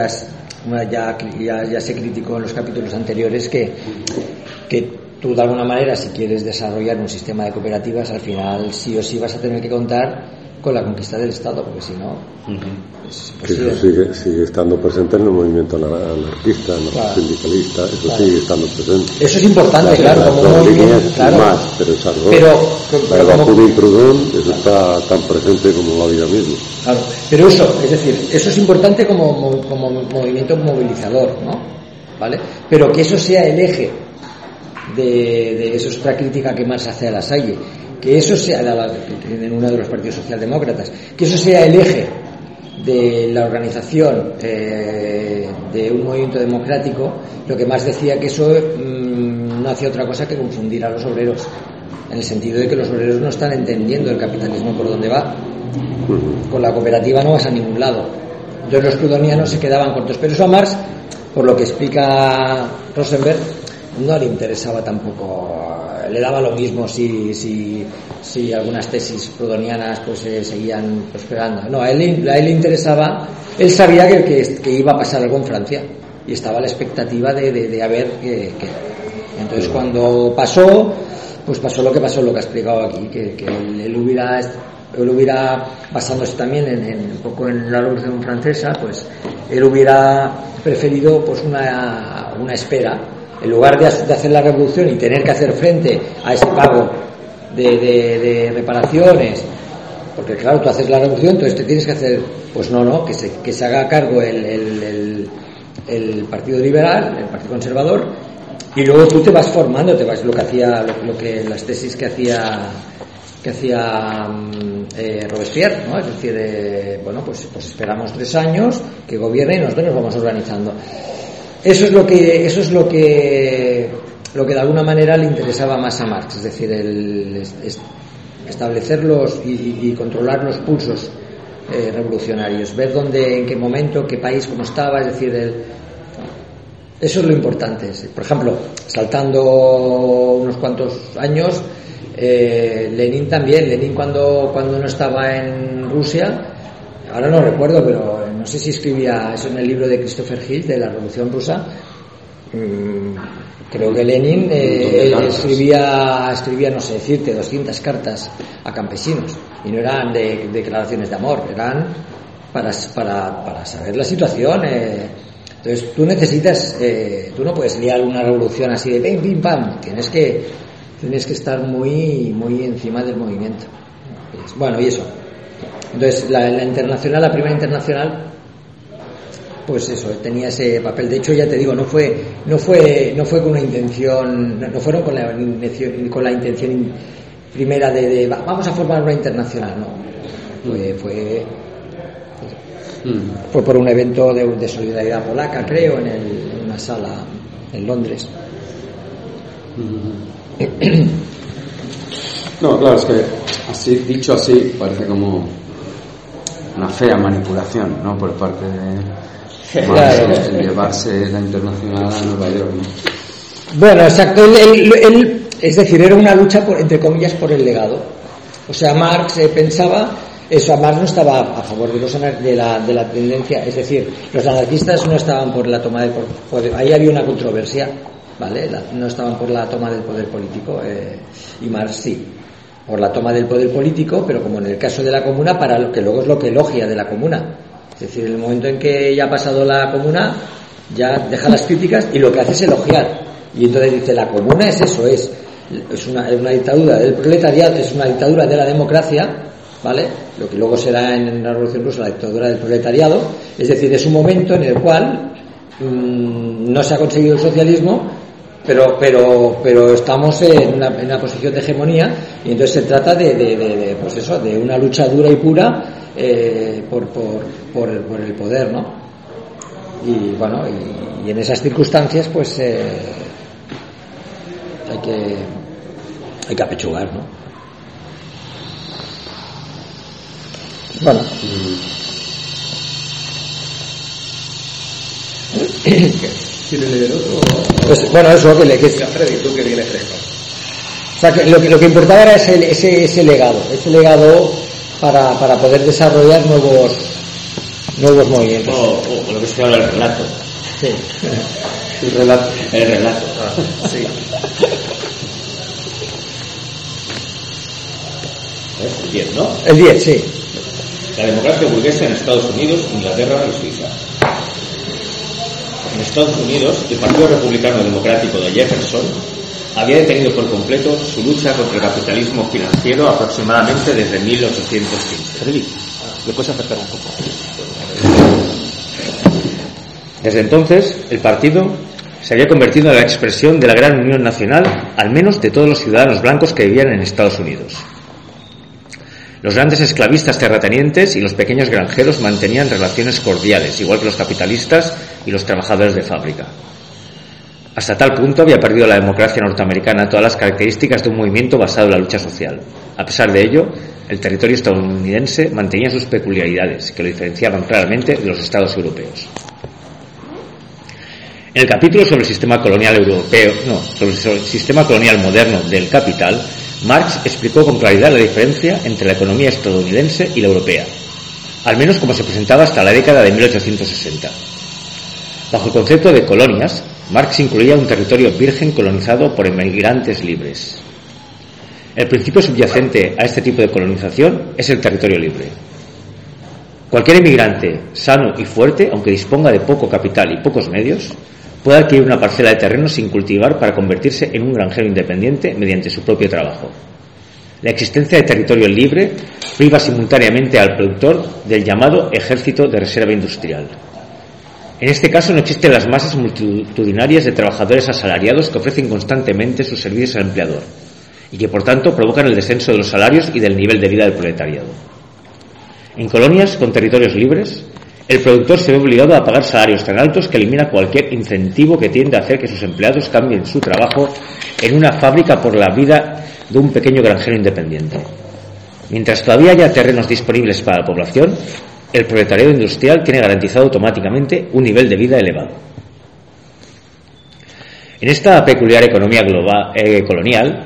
A: se criticó en los capítulos anteriores, que tú de alguna manera, si quieres desarrollar un sistema de cooperativas, al final sí o sí vas a tener que contar con la conquista del Estado, porque si no es imposible.
D: Eso sigue estando presente en el movimiento anarquista,
A: claro,
D: sindicalista, eso sigue estando presente.
A: Eso es importante, claro, como un movimiento, claro.
D: Más, pero Bakunin y Proudhon, eso está tan presente como la vida misma.
A: Claro, pero eso es importante como movimiento movilizador, ¿no? ¿Vale? Pero que eso sea el eje de eso, es otra crítica que Marx hace a La Salle, que eso sea en uno de los partidos socialdemócratas, que eso sea el eje de la organización de un movimiento democrático. Lo que más decía, que eso no hacía otra cosa que confundir a los obreros. en el sentido de que los obreros no están entendiendo el capitalismo por dónde va. Con la cooperativa no vas a ningún lado. Entonces los proudhonianos se quedaban cortos, pero eso a Marx, por lo que explica Rosenberg, no le interesaba tampoco, le daba lo mismo si algunas tesis proudhonianas pues seguían prosperando. No, a él le interesaba, él sabía que iba a pasar algo en Francia y estaba a la expectativa de a ver qué. Entonces cuando pasó, pues pasó lo que ha explicado aquí, que él hubiera, basándose también un poco en la Revolución Francesa, pues él hubiera preferido pues una espera, en lugar de hacer la revolución y tener que hacer frente a ese pago de reparaciones, porque claro, tú haces la revolución, entonces te tienes que hacer, pues no, que se haga cargo el Partido Liberal, el Partido Conservador, y luego tú te vas formando, lo que las tesis que hacía Robespierre, ¿no? Es decir, pues esperamos 3 años que gobierne y nosotros nos vamos organizando. Eso es lo que de alguna manera le interesaba más a Marx, es decir, establecerlos y controlar los pulsos revolucionarios, ver en qué momento, qué país, cómo estaba, es decir, eso es lo importante. Por ejemplo, saltando unos cuantos años, Lenin cuando no estaba en Rusia, ahora no recuerdo, pero no sé si escribía eso en el libro de Christopher Hill de la Revolución Rusa. Creo que Lenin escribía, no sé decirte, 200 cartas a campesinos, y no eran de declaraciones de amor, eran para saber la situación. Entonces tú necesitas, tú no puedes liar una revolución así de pim pim pam, tienes que estar muy muy encima del movimiento. Bueno, y eso. Entonces la primera internacional, pues eso, tenía ese papel. De hecho, ya te digo, no fue con una intención, no fueron con la intención primera de vamos a formar una internacional, no. Fue por un evento de solidaridad polaca, creo, en una sala en Londres.
B: No, claro, es que dicho así parece como una fea manipulación, ¿no? Por parte de Marx, llevarse la internacional a Nueva York, ¿no?
A: Bueno, exacto. Él, es decir, era una lucha entre comillas por el legado. O sea, Marx pensaba eso. Marx no estaba a favor de la tendencia, es decir, los anarquistas no estaban por la toma del poder. Ahí había una controversia, ¿vale? No estaban por la toma del poder político, y Marx sí, por la toma del poder político, pero como en el caso de la comuna, para lo que luego es lo que elogia de la comuna. Es decir, en el momento en que ya ha pasado la comuna, ya deja las críticas y lo que hace es elogiar. Y entonces dice, la comuna es eso, es una dictadura del proletariado, es una dictadura de la democracia, ¿vale? Lo que luego será en la Revolución Rusa la dictadura del proletariado. Es decir, es un momento en el cual no se ha conseguido el socialismo, pero estamos en una posición de hegemonía, y entonces se trata de pues eso, de una lucha dura y pura por el poder, ¿no? Y bueno, y en esas circunstancias pues hay que apechugar, ¿no? Bueno.
B: ¿Quiere leer otro?
A: Pues, bueno, eso que
B: Freddy, tú que vienes fresco.
A: O sea, que lo que importaba era ese legado para poder desarrollar nuevos movimientos.
E: O lo que se llama el relato.
A: Sí.
B: El relato.
E: Sí. El 10, ¿no?
A: El 10, sí.
E: La democracia burguesa en Estados Unidos, Inglaterra y Suiza. En Estados Unidos, el Partido Republicano Democrático de Jefferson había detenido por completo su lucha contra el capitalismo financiero aproximadamente desde 1815.
F: ¿Le puedes acercar un poco?
E: Desde entonces, el partido se había convertido en la expresión de la gran unión nacional, al menos de todos los ciudadanos blancos que vivían en Estados Unidos. Los grandes esclavistas terratenientes y los pequeños granjeros mantenían relaciones cordiales, igual que los capitalistas y los trabajadores de fábrica. Hasta tal punto había perdido la democracia norteamericana todas las características de un movimiento basado en la lucha social. A pesar de ello, el territorio estadounidense mantenía sus peculiaridades, que lo diferenciaban claramente de los estados europeos. En el capítulo sobre el sistema colonial sobre el sistema colonial moderno del capital, Marx explicó con claridad la diferencia entre la economía estadounidense y la europea, al menos como se presentaba hasta la década de 1860. Bajo el concepto de colonias, Marx incluía un territorio virgen colonizado por inmigrantes libres. El principio subyacente a este tipo de colonización es el territorio libre. Cualquier inmigrante sano y fuerte, aunque disponga de poco capital y pocos medios, puede adquirir una parcela de terreno sin cultivar para convertirse en un granjero independiente mediante su propio trabajo. La existencia de territorio libre priva simultáneamente al productor del llamado ejército de reserva industrial. En este caso no existen las masas multitudinarias de trabajadores asalariados que ofrecen constantemente sus servicios al empleador y que por tanto provocan el descenso de los salarios y del nivel de vida del proletariado. En colonias con territorios libres, el productor se ve obligado a pagar salarios tan altos que elimina cualquier incentivo que tiende a hacer que sus empleados cambien su trabajo en una fábrica por la vida de un pequeño granjero independiente. Mientras todavía haya terrenos disponibles para la población, el proletariado industrial tiene garantizado automáticamente un nivel de vida elevado. En esta peculiar economía colonial,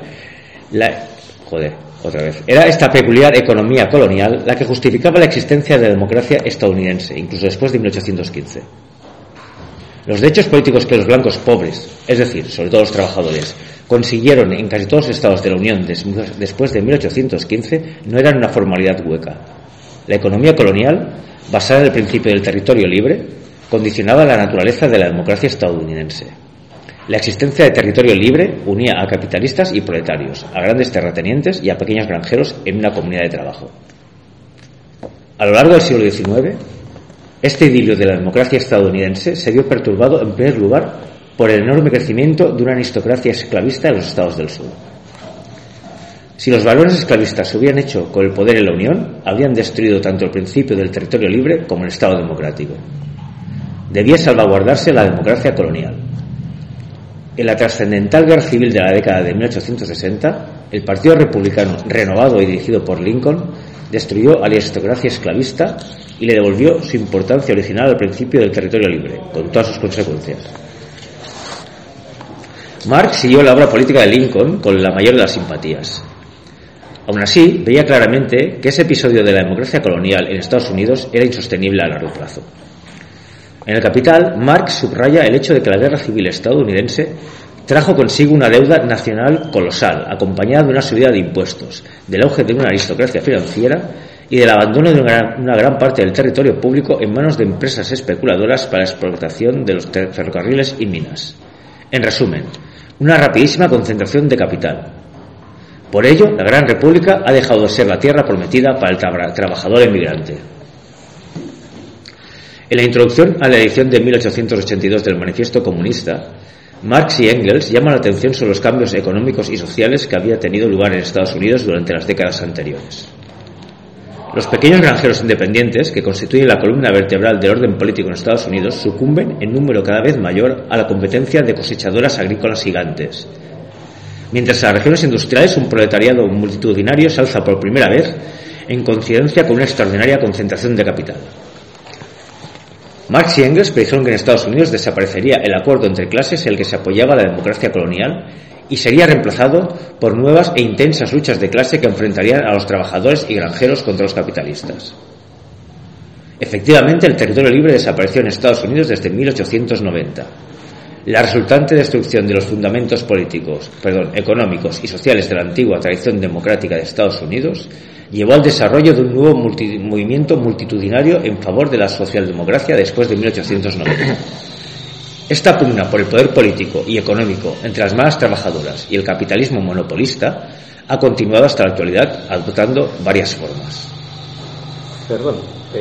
E: era esta peculiar economía colonial la que justificaba la existencia de la democracia estadounidense, incluso después de 1815. Los derechos políticos que los blancos pobres, es decir, sobre todo los trabajadores, consiguieron en casi todos los estados de la Unión después de 1815 no eran una formalidad hueca. La economía colonial, basada en el principio del territorio libre, condicionaba la naturaleza de la democracia estadounidense. La existencia de territorio libre unía a capitalistas y proletarios, a grandes terratenientes y a pequeños granjeros en una comunidad de trabajo. A lo largo del siglo XIX, este idilio de la democracia estadounidense se vio perturbado en primer lugar por el enorme crecimiento de una aristocracia esclavista en los estados del sur. Si los varones esclavistas se hubieran hecho con el poder en la Unión, habrían destruido tanto el principio del territorio libre como el Estado democrático. Debía salvaguardarse la democracia colonial. En la trascendental guerra civil de la década de 1860, el Partido Republicano, renovado y dirigido por Lincoln, destruyó a la aristocracia esclavista y le devolvió su importancia original al principio del territorio libre, con todas sus consecuencias. Marx siguió la obra política de Lincoln con la mayor de las simpatías. Aún así, veía claramente que ese episodio de la democracia colonial en Estados Unidos era insostenible a largo plazo. En el Capital, Marx subraya el hecho de que la guerra civil estadounidense trajo consigo una deuda nacional colosal, acompañada de una subida de impuestos, del auge de una aristocracia financiera y del abandono de una gran parte del territorio público en manos de empresas especuladoras para la explotación de los ferrocarriles y minas. En resumen, una rapidísima concentración de capital. Por ello, la Gran República ha dejado de ser la tierra prometida para el trabajador emigrante. En la introducción a la edición de 1882 del Manifiesto Comunista, Marx y Engels llaman la atención sobre los cambios económicos y sociales que había tenido lugar en Estados Unidos durante las décadas anteriores. Los pequeños granjeros independientes, que constituyen la columna vertebral del orden político en Estados Unidos, sucumben en número cada vez mayor a la competencia de cosechadoras agrícolas gigantes. Mientras en las regiones industriales un proletariado multitudinario se alza por primera vez en coincidencia con una extraordinaria concentración de capital. Marx y Engels predijeron que en Estados Unidos desaparecería el acuerdo entre clases en el que se apoyaba la democracia colonial y sería reemplazado por nuevas e intensas luchas de clase que enfrentarían a los trabajadores y granjeros contra los capitalistas. Efectivamente, el territorio libre desapareció en Estados Unidos desde 1890. La resultante destrucción de los fundamentos económicos y sociales de la antigua tradición democrática de Estados Unidos llevó al desarrollo de un nuevo movimiento multitudinario en favor de la socialdemocracia después de 1890. Esta pugna por el poder político y económico entre las masas trabajadoras y el capitalismo monopolista ha continuado hasta la actualidad, adoptando varias formas.
C: Perdón,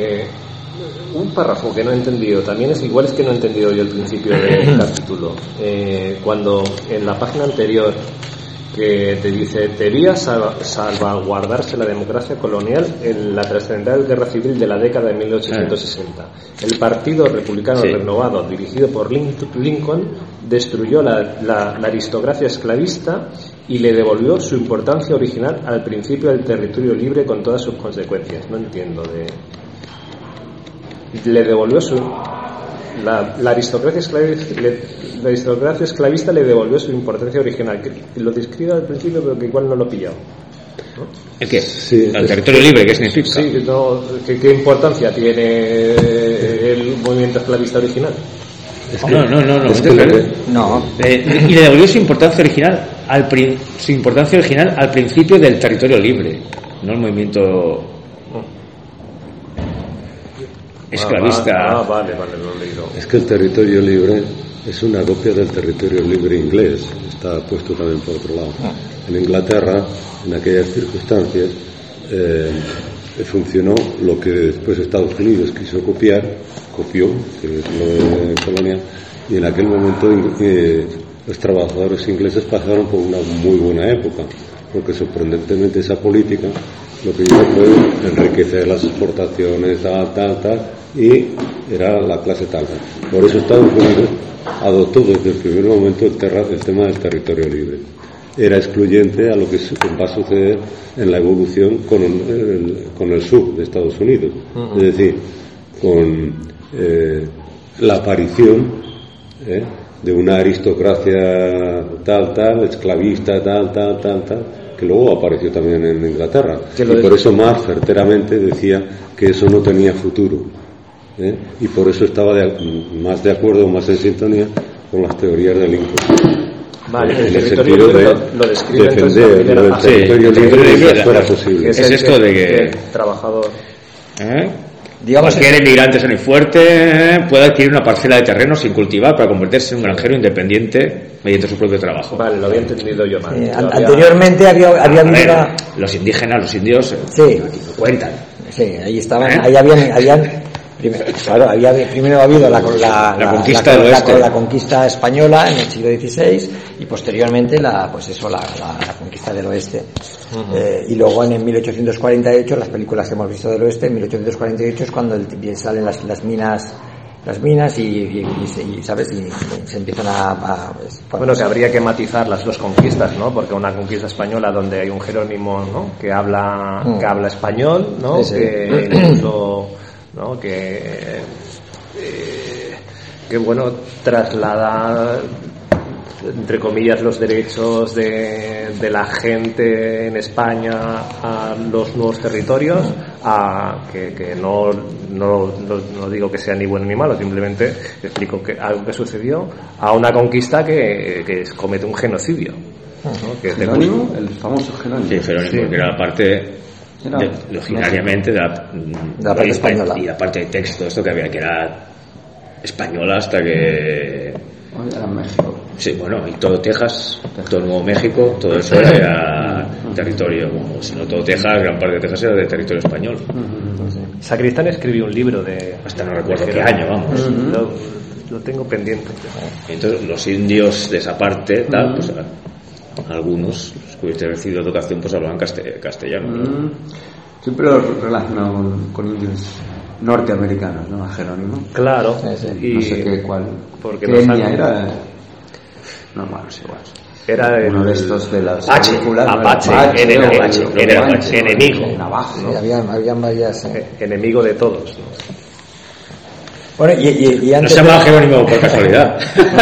C: un párrafo que no he entendido, también es que no he entendido yo el principio del capítulo. Cuando en la página anterior que te dice: debía salvaguardarse la democracia colonial en la trascendental guerra civil de la década de 1860. El Partido Republicano Renovado, dirigido por Lincoln, destruyó la aristocracia esclavista y le devolvió su importancia original al principio del territorio libre con todas sus consecuencias. No entiendo le devolvió la aristocracia esclavista le devolvió su importancia original. Lo describe al principio, pero que igual no lo he pillado, ¿no?
E: ¿El qué? Sí, el territorio libre, ¿qué significa?
C: Sí, no, ¿qué importancia tiene el movimiento esclavista original?
E: No. Y le devolvió su importancia original al principio del territorio libre, no el movimiento esclavista.
C: Vale, lo he leído.
D: Es que el territorio libre es una copia del territorio libre inglés, está puesto también por otro lado. En Inglaterra, en aquellas circunstancias, funcionó lo que después Estados Unidos quiso copió, que es lo de colonia, y en aquel momento los trabajadores ingleses pasaron por una muy buena época, porque sorprendentemente esa política lo que hizo fue enriquecer las exportaciones, tal, y era la clase tal. Por eso Estados Unidos adoptó desde el primer momento el tema del territorio libre. Era excluyente a lo que va a suceder en la evolución con el sur de Estados Unidos. Es decir, con la aparición de una aristocracia tal, esclavista, tal, que luego apareció también en Inglaterra. Y por eso Marx certeramente decía que eso no tenía futuro. Y por eso estaba más de acuerdo, más en sintonía con las teorías de Lincoln.
C: Vale,
D: en el sentido de
C: lo describe
D: defender lo del territorio libre fuera posible.
E: Es esto de que
C: el trabajador,
E: digamos, cualquier emigrante sano y fuerte puede adquirir una parcela de terreno sin cultivar para convertirse en un granjero independiente mediante su propio trabajo.
C: Vale, lo había entendido yo mal.
A: Anteriormente había habido
E: los indígenas, los indios,
A: sí,
E: cuentan.
A: Sí, ahí estaban, ahí habían primero ha habido la conquista del oeste, la conquista española en el siglo XVI y posteriormente la conquista del oeste. Y luego en 1848 las películas que hemos visto del oeste, en 1848 es cuando salen las minas y sabes, y se empiezan
C: bueno, que habría que matizar las dos conquistas, ¿no? Porque una conquista española donde hay un Jerónimo, ¿no? que habla español, ¿no? Sí. Que incluso, ¿no? que bueno, traslada, entre comillas, los derechos de la gente en España a los nuevos territorios, a que no digo que sea ni bueno ni malo, simplemente explico que algo que sucedió, a una conquista que comete un genocidio, ¿no? Que
B: Jerónimo, el famoso Jerónimo.
E: Sí, Jerónimo, porque era la parte originariamente de la parte española y la parte de texto, esto que había, que era española hasta que
B: era México.
E: Sí, bueno, y todo Texas, todo el Nuevo México, todo eso era territorio, como si no todo Texas, gran parte de Texas era de territorio español.
C: Sacristán escribió un libro de...
E: Hasta no recuerdo qué año, vamos.
C: Lo tengo pendiente.
E: Entonces, los indios de esa parte, tal, pues algunos, los que hubiesen recibido educación, pues hablaban castellano.
B: Siempre lo relacionado con indios norteamericanos, ¿no? A Jerónimo.
C: Claro.
B: Y no sé cuál.
C: Porque
B: ¿qué etnia era? No, bueno, es igual.
C: Era
B: uno de estos de las
C: Apache, enemigo.
B: Navajo, ¿no?
A: Habían varias.
C: Enemigo de todos, ¿no?
A: Bueno, y antes
E: no se llama Jerónimo por casualidad.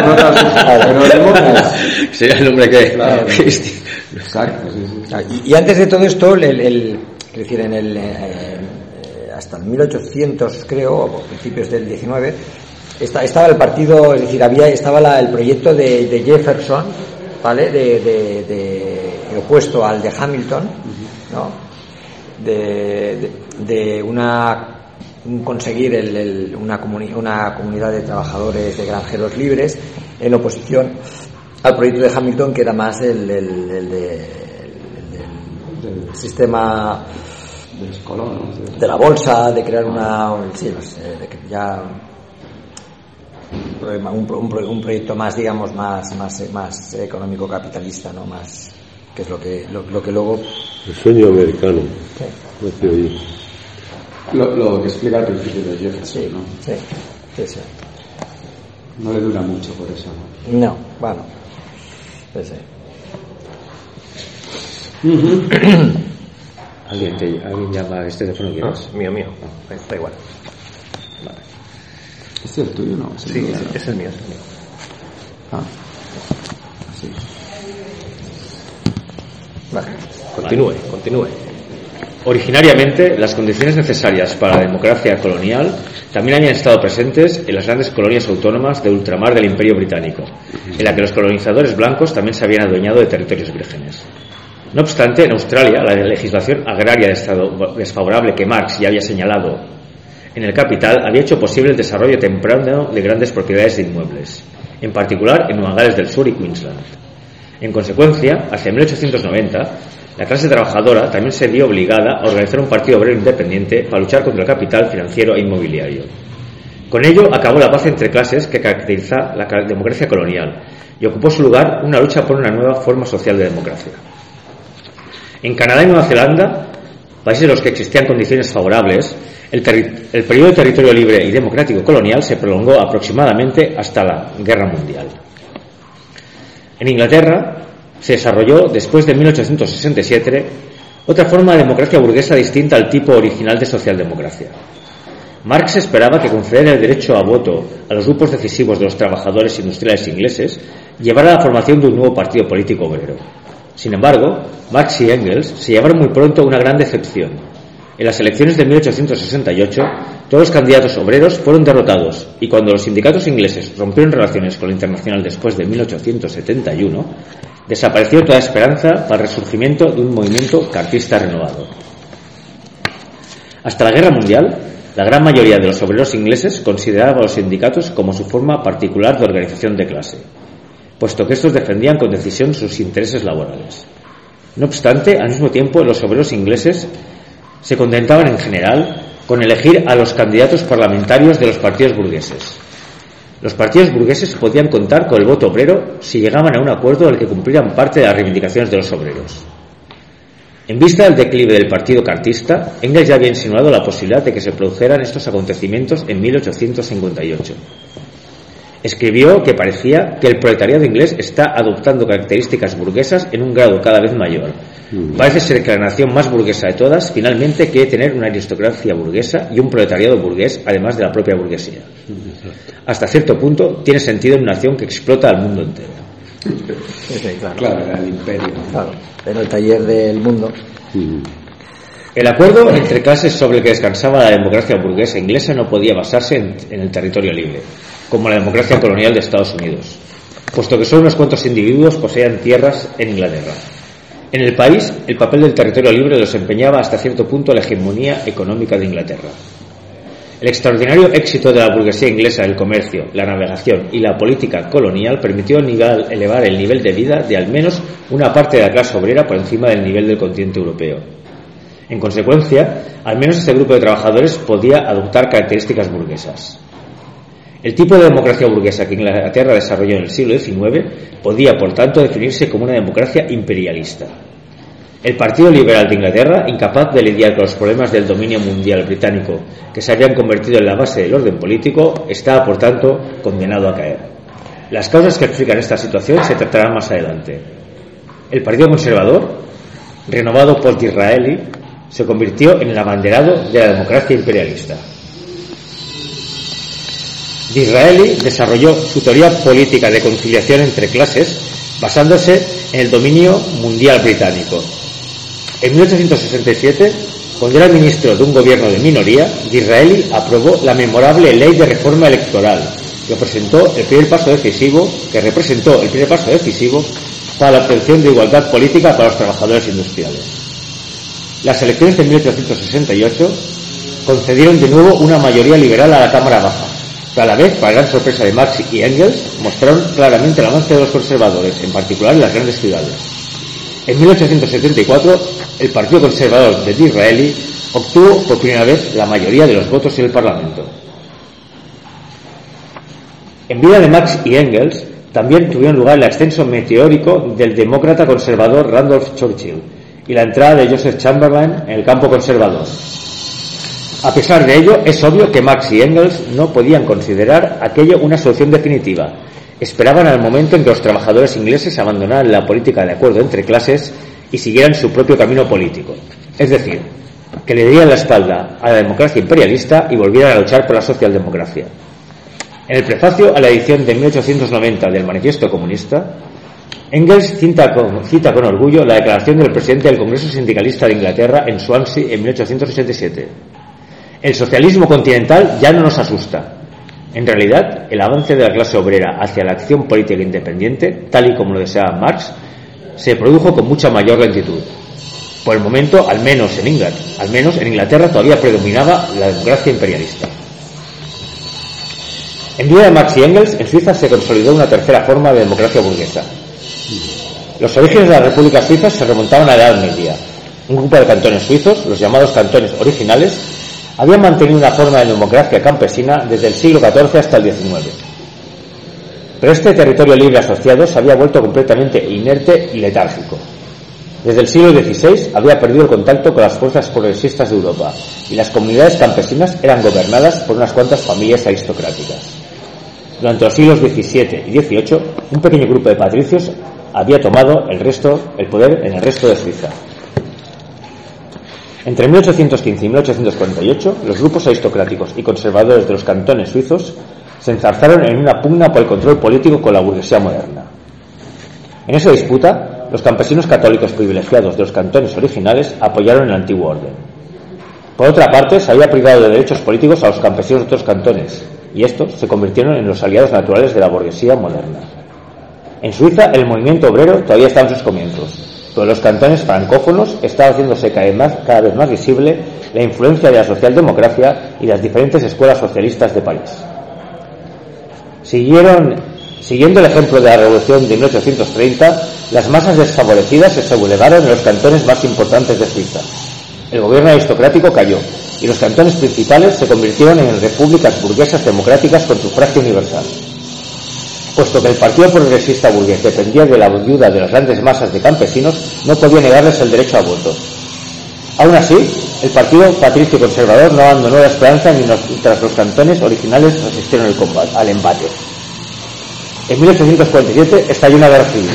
E: Sería el nombre que.
B: Claro. Exacto. Sí.
A: Y antes de todo esto, es decir, hasta el 1800 creo, o principios del 19, estaba el partido, es decir, estaba el proyecto de Jefferson, ¿vale? De opuesto al de Hamilton, ¿no? De conseguir una comunidad de trabajadores, de granjeros libres, en oposición al proyecto de Hamilton, que era más el del sistema de la bolsa, de crear un proyecto más, digamos, más económico capitalista, ¿no? Más que es lo que luego...
D: El sueño americano. Sí.
B: Lo que explica al principio de Jefferson, ¿no?
A: Sí.
B: No le dura mucho por eso, ¿no?
A: No, bueno. Sí.
E: ¿Alguien llama a este teléfono? ¿Quieres?
C: Mío. Da igual.
B: Vale. ¿Este es el tuyo? No,
C: Sí, es el mío.
B: Ah, sí.
C: Vale. Continúe.
E: Originariamente, las condiciones necesarias para la democracia colonial también habían estado presentes en las grandes colonias autónomas de ultramar del Imperio Británico, en la que los colonizadores blancos también se habían adueñado de territorios vírgenes. No obstante, en Australia, la legislación agraria de Estado desfavorable que Marx ya había señalado en el Capital había hecho posible el desarrollo temprano de grandes propiedades de inmuebles, en particular en Nueva Gales del Sur y Queensland. En consecuencia, hacia 1890, la clase trabajadora también se vio obligada a organizar un partido obrero independiente para luchar contra el capital financiero e inmobiliario. Con ello acabó la paz entre clases que caracteriza la democracia colonial y ocupó su lugar una lucha por una nueva forma social de democracia. En Canadá y Nueva Zelanda, países en los que existían condiciones favorables, el periodo de territorio libre y democrático colonial se prolongó aproximadamente hasta la Guerra Mundial. En Inglaterra se desarrolló, después de 1867, otra forma de democracia burguesa distinta al tipo original de socialdemocracia. Marx esperaba que conceder el derecho a voto a los grupos decisivos de los trabajadores industriales ingleses llevara a la formación de un nuevo partido político obrero. Sin embargo, Marx y Engels se llevaron muy pronto una gran decepción. En las elecciones de 1868, todos los candidatos obreros fueron derrotados y cuando los sindicatos ingleses rompieron relaciones con la Internacional después de 1871, desapareció toda esperanza para el resurgimiento de un movimiento cartista renovado. Hasta la Guerra Mundial, la gran mayoría de los obreros ingleses consideraban a los sindicatos como su forma particular de organización de clase, puesto que estos defendían con decisión sus intereses laborales. No obstante, al mismo tiempo, los obreros ingleses se contentaban en general con elegir a los candidatos parlamentarios de los partidos burgueses. Los partidos burgueses podían contar con el voto obrero si llegaban a un acuerdo en el que cumplieran parte de las reivindicaciones de los obreros. En vista del declive del partido cartista, Engels ya había insinuado la posibilidad de que se produjeran estos acontecimientos en 1858. Escribió que parecía que el proletariado inglés está adoptando características burguesas en un grado cada vez mayor. Parece ser que la nación más burguesa de todas finalmente quiere tener una aristocracia burguesa y un proletariado burgués, además de la propia burguesía. Hasta cierto punto tiene sentido en una nación que explota al mundo entero.
B: Claro, era el imperio.
A: Claro, era el taller del mundo.
E: El acuerdo entre clases sobre el que descansaba la democracia burguesa inglesa no podía basarse en el territorio libre, como la democracia colonial de Estados Unidos, puesto que solo unos cuantos individuos poseían tierras en Inglaterra. En el país, el papel del territorio libre lo desempeñaba hasta cierto punto la hegemonía económica de Inglaterra. El extraordinario éxito de la burguesía inglesa en el comercio, la navegación y la política colonial permitió elevar el nivel de vida de al menos una parte de la clase obrera por encima del nivel del continente europeo. En consecuencia, al menos este grupo de trabajadores podía adoptar características burguesas. El tipo de democracia burguesa que Inglaterra desarrolló en el siglo XIX podía, por tanto, definirse como una democracia imperialista. El Partido Liberal de Inglaterra, incapaz de lidiar con los problemas del dominio mundial británico que se habían convertido en la base del orden político, estaba, por tanto, condenado a caer. Las causas que explican esta situación se tratarán más adelante. El Partido Conservador, renovado por Disraeli, se convirtió en el abanderado de la democracia imperialista. Disraeli desarrolló su teoría política de conciliación entre clases basándose en el dominio mundial británico. En 1867, cuando era ministro de un gobierno de minoría, Disraeli aprobó la memorable Ley de Reforma Electoral, que representó el primer paso decisivo para la obtención de igualdad política para los trabajadores industriales. Las elecciones de 1868 concedieron de nuevo una mayoría liberal a la Cámara Baja, pero a la vez, para gran sorpresa de Marx y Engels, mostraron claramente el avance de los conservadores, en particular en las grandes ciudades. En 1874, el Partido Conservador de Disraeli obtuvo por primera vez la mayoría de los votos en el Parlamento. En vida de Marx y Engels, También tuvieron lugar el ascenso meteórico del demócrata conservador Randolph Churchill y la entrada de Joseph Chamberlain en el campo conservador. A pesar de ello, es obvio que Marx y Engels no podían considerar aquello una solución definitiva. Esperaban al momento en que los trabajadores ingleses abandonaran la política de acuerdo entre clases y siguieran su propio camino político. Es decir, que le dieran la espalda a la democracia imperialista y volvieran a luchar por la socialdemocracia. En el prefacio a la edición de 1890 del Manifiesto Comunista, Engels cita con orgullo la declaración del presidente del Congreso Sindicalista de Inglaterra en Swansea en 1887. El socialismo continental ya no nos asusta. En realidad, el avance de la clase obrera hacia la acción política independiente, tal y como lo deseaba Marx, se produjo con mucha mayor lentitud. Por el momento, al menos en Inglaterra todavía predominaba la democracia imperialista. En vida de Marx y Engels, en Suiza se consolidó una tercera forma de democracia burguesa. Los orígenes de las repúblicas suizas se remontaban a la Edad Media. Un grupo de cantones suizos, los llamados cantones originales, habían mantenido una forma de democracia campesina desde el siglo XIV hasta el XIX. Pero este territorio libre asociado se había vuelto completamente inerte y letárgico. Desde el siglo XVI había perdido el contacto con las fuerzas progresistas de Europa y las comunidades campesinas eran gobernadas por unas cuantas familias aristocráticas. Durante los siglos XVII y XVIII, un pequeño grupo de patricios había tomado el poder en el resto de Suiza. Entre 1815 y 1848, los grupos aristocráticos y conservadores de los cantones suizos se enzarzaron en una pugna por el control político con la burguesía moderna. En esa disputa, los campesinos católicos privilegiados de los cantones originales apoyaron el antiguo orden. Por otra parte, se había privado de derechos políticos a los campesinos de otros cantones, y estos se convirtieron en los aliados naturales de la burguesía moderna. En Suiza, el movimiento obrero todavía estaba en sus comienzos, pero en los cantones francófonos estaba haciéndose cada vez más visible la influencia de la socialdemocracia y las diferentes escuelas socialistas de París. Siguiendo el ejemplo de la Revolución de 1830, las masas desfavorecidas se sublevaron en los cantones más importantes de Suiza. El gobierno aristocrático cayó y los cantones principales se convirtieron en repúblicas burguesas democráticas con sufragio universal. Puesto que el partido progresista burgués dependía de la ayuda de las grandes masas de campesinos, no podía negarles el derecho al voto. Aún así, el partido patricio conservador no abandonó la esperanza mientras los cantones originales resistieron al embate. En 1847 estalló una guerra civil.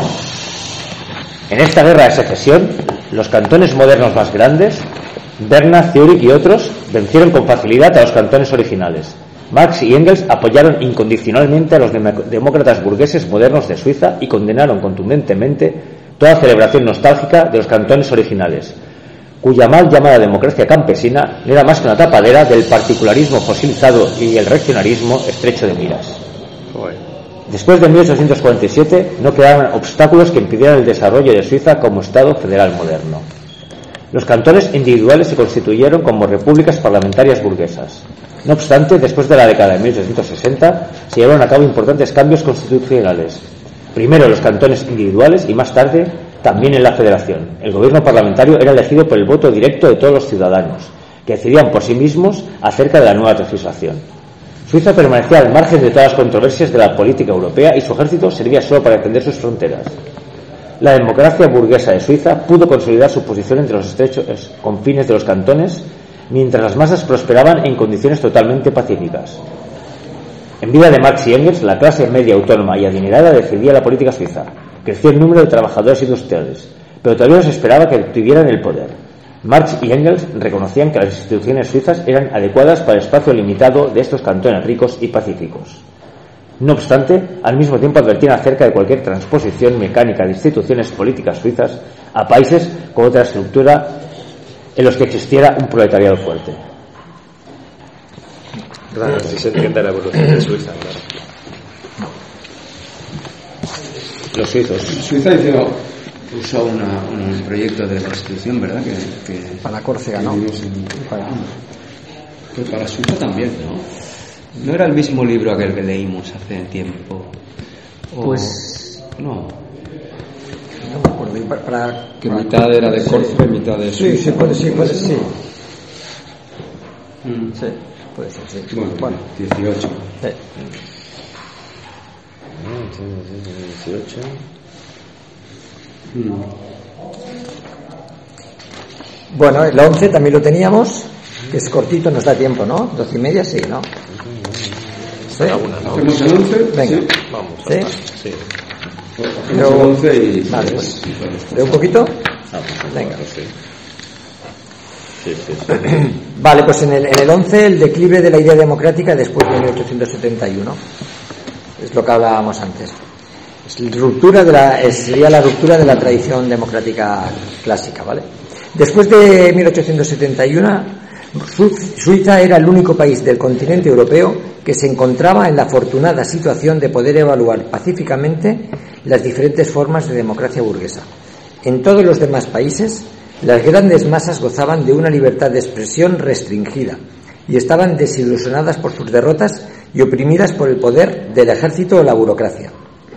E: En esta guerra de secesión, los cantones modernos más grandes, Berna, Zúrich y otros, vencieron con facilidad a los cantones originales. Marx y Engels apoyaron incondicionalmente a los demócratas burgueses modernos de Suiza y condenaron contundentemente toda celebración nostálgica de los cantones originales, cuya mal llamada democracia campesina no era más que una tapadera del particularismo fosilizado y el regionalismo estrecho de miras. Después de 1847 no quedaban obstáculos que impidieran el desarrollo de Suiza como Estado federal moderno. Los cantones individuales se constituyeron como repúblicas parlamentarias burguesas. No obstante, después de la década de 1860 se llevaron a cabo importantes cambios constitucionales. Primero los cantones individuales y más tarde también en la federación. El gobierno parlamentario era elegido por el voto directo de todos los ciudadanos, que decidían por sí mismos acerca de la nueva legislación. Suiza permanecía al margen de todas las controversias de la política europea y su ejército servía solo para defender sus fronteras. La democracia burguesa de Suiza pudo consolidar su posición entre los estrechos confines de los cantones, mientras las masas prosperaban en condiciones totalmente pacíficas. En vida de Marx y Engels, la clase media autónoma y adinerada decidía la política suiza. Creció el número de trabajadores industriales, pero todavía no se esperaba que tuvieran el poder. Marx y Engels reconocían que las instituciones suizas eran adecuadas para el espacio limitado de estos cantones ricos y pacíficos. No obstante, al mismo tiempo advertían acerca de cualquier transposición mecánica de instituciones políticas suizas a países con otra estructura en los que existiera un proletariado fuerte.
C: Claro, así se entiende la evolución de Suiza, claro.
E: Los suizos.
B: Suiza usó un proyecto de constitución, ¿verdad? Que
A: para Córcega, ¿no?
B: Pero para Suiza también, ¿no?
G: ¿No era el mismo libro aquel que leímos hace tiempo?
A: Pues...
G: No.
A: No me acuerdo. Para
B: que mitad era de Córcega y mitad de Suiza.
A: Sí, puede ser. Sí, puede ser, sí.
B: Bueno, 18.
E: 18.
A: Bueno, el 11 también lo teníamos, que es cortito, nos da tiempo, ¿no? 12:30, sí, ¿no? ¿Sí?
B: ¿Hacemos el 11?
A: Venga,
B: Sí.
C: Vamos.
A: ¿sí?
C: Sí.
B: Hacemos el 11 y...
A: Vale, pues, ¿leo un poquito? Venga.
E: Sí.
A: Vale, pues en el 11, el declive de la idea democrática después de 1871. Es lo que hablábamos antes. Sería la ruptura de la tradición democrática clásica, ¿vale? Después de 1871, Suiza era el único país del continente europeo que se encontraba en la afortunada situación de poder evaluar pacíficamente las diferentes formas de democracia burguesa. En todos los demás países, las grandes masas gozaban de una libertad de expresión restringida y estaban desilusionadas por sus derrotas y oprimidas por el poder del ejército o la burocracia.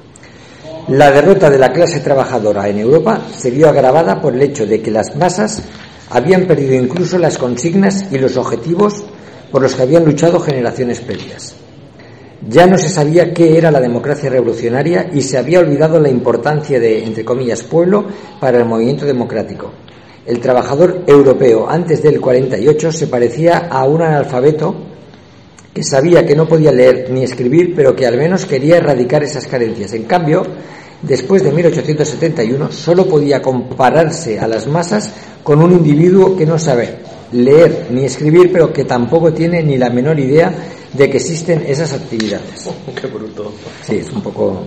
A: La derrota de la clase trabajadora en Europa se vio agravada por el hecho de que las masas habían perdido incluso las consignas y los objetivos por los que habían luchado generaciones previas. Ya no se sabía qué era la democracia revolucionaria y se había olvidado la importancia de, entre comillas, pueblo para el movimiento democrático. El trabajador europeo antes del 48 se parecía a un analfabeto que sabía que no podía leer ni escribir, pero que al menos quería erradicar esas carencias. En cambio, después de 1871, solo podía compararse a las masas con un individuo que no sabe leer ni escribir, pero que tampoco tiene ni la menor idea de que existen esas actividades.
C: Qué bruto.
A: Sí, es un poco...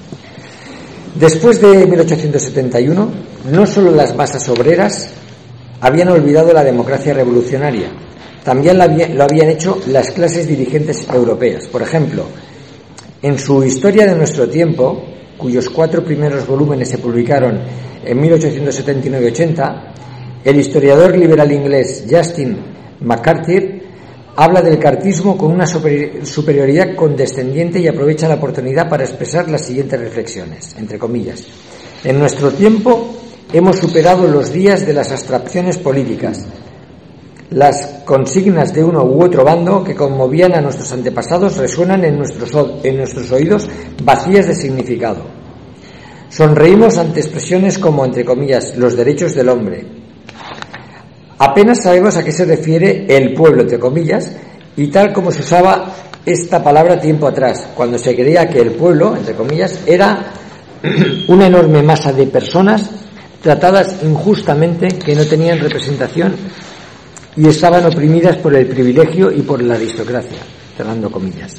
A: Después de 1871, no solo las masas obreras habían olvidado la democracia revolucionaria, también lo habían hecho las clases dirigentes europeas. Por ejemplo, en su Historia de nuestro tiempo, cuyos 4 primeros volúmenes se publicaron en 1879-80, el historiador liberal inglés Justin McCarthy habla del cartismo con una superioridad condescendiente y aprovecha la oportunidad para expresar las siguientes reflexiones, entre comillas. En nuestro tiempo hemos superado los días de las abstracciones políticas, las consignas de uno u otro bando que conmovían a nuestros antepasados resuenan en nuestros oídos vacías de significado. Sonreímos ante expresiones como, entre comillas, los derechos del hombre. Apenas sabemos a qué se refiere el pueblo, entre comillas, y tal como se usaba esta palabra tiempo atrás, cuando se creía que el pueblo, entre comillas, era una enorme masa de personas tratadas injustamente, que no tenían representación y estaban oprimidas por el privilegio y por la aristocracia, cerrando comillas.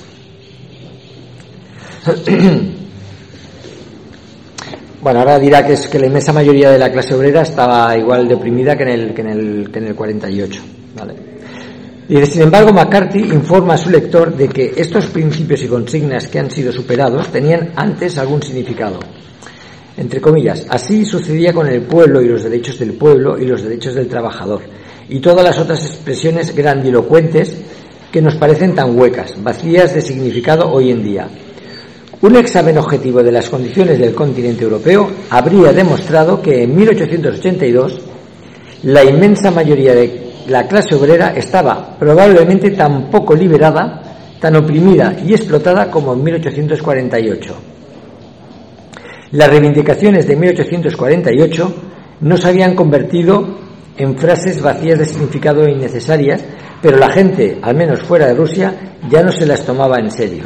A: Bueno, ahora dirá que es que la inmensa mayoría de la clase obrera estaba igual de oprimida que en el 48, ¿vale? Y sin embargo, McCarthy informa a su lector de que estos principios y consignas que han sido superados tenían antes algún significado. Entre comillas, así sucedía con el pueblo y los derechos del pueblo y los derechos del trabajador y todas las otras expresiones grandilocuentes que nos parecen tan huecas, vacías de significado hoy en día. Un examen objetivo de las condiciones del continente europeo habría demostrado que en 1882 la inmensa mayoría de la clase obrera estaba probablemente tan poco liberada, tan oprimida y explotada como en 1848. Las reivindicaciones de 1848 no se habían convertido en frases vacías de significado e innecesarias, pero la gente, al menos fuera de Rusia, ya no se las tomaba en serio.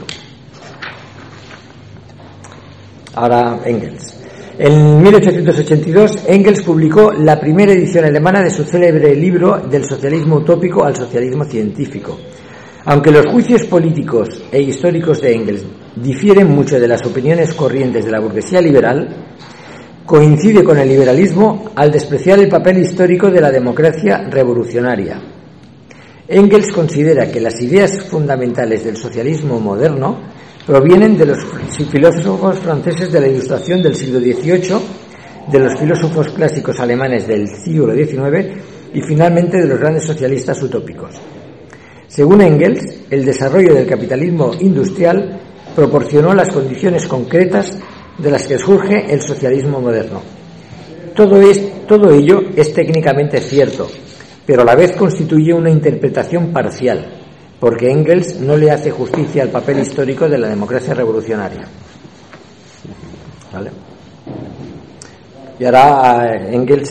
A: Ahora Engels. En 1882, Engels publicó la primera edición alemana de su célebre libro Del socialismo utópico al socialismo científico. Aunque los juicios políticos e históricos de Engels difieren mucho de las opiniones corrientes de la burguesía liberal, coincide con el liberalismo al despreciar el papel histórico de la democracia revolucionaria. Engels considera que las ideas fundamentales del socialismo moderno provienen de los filósofos franceses de la Ilustración del siglo XVIII, de los filósofos clásicos alemanes del siglo XIX y finalmente de los grandes socialistas utópicos. Según Engels, el desarrollo del capitalismo industrial proporcionó las condiciones concretas de las que surge el socialismo moderno. Todo ello es técnicamente cierto, pero a la vez constituye una interpretación parcial, porque Engels no le hace justicia al papel histórico de la democracia revolucionaria. ¿vale? Y ahora Engels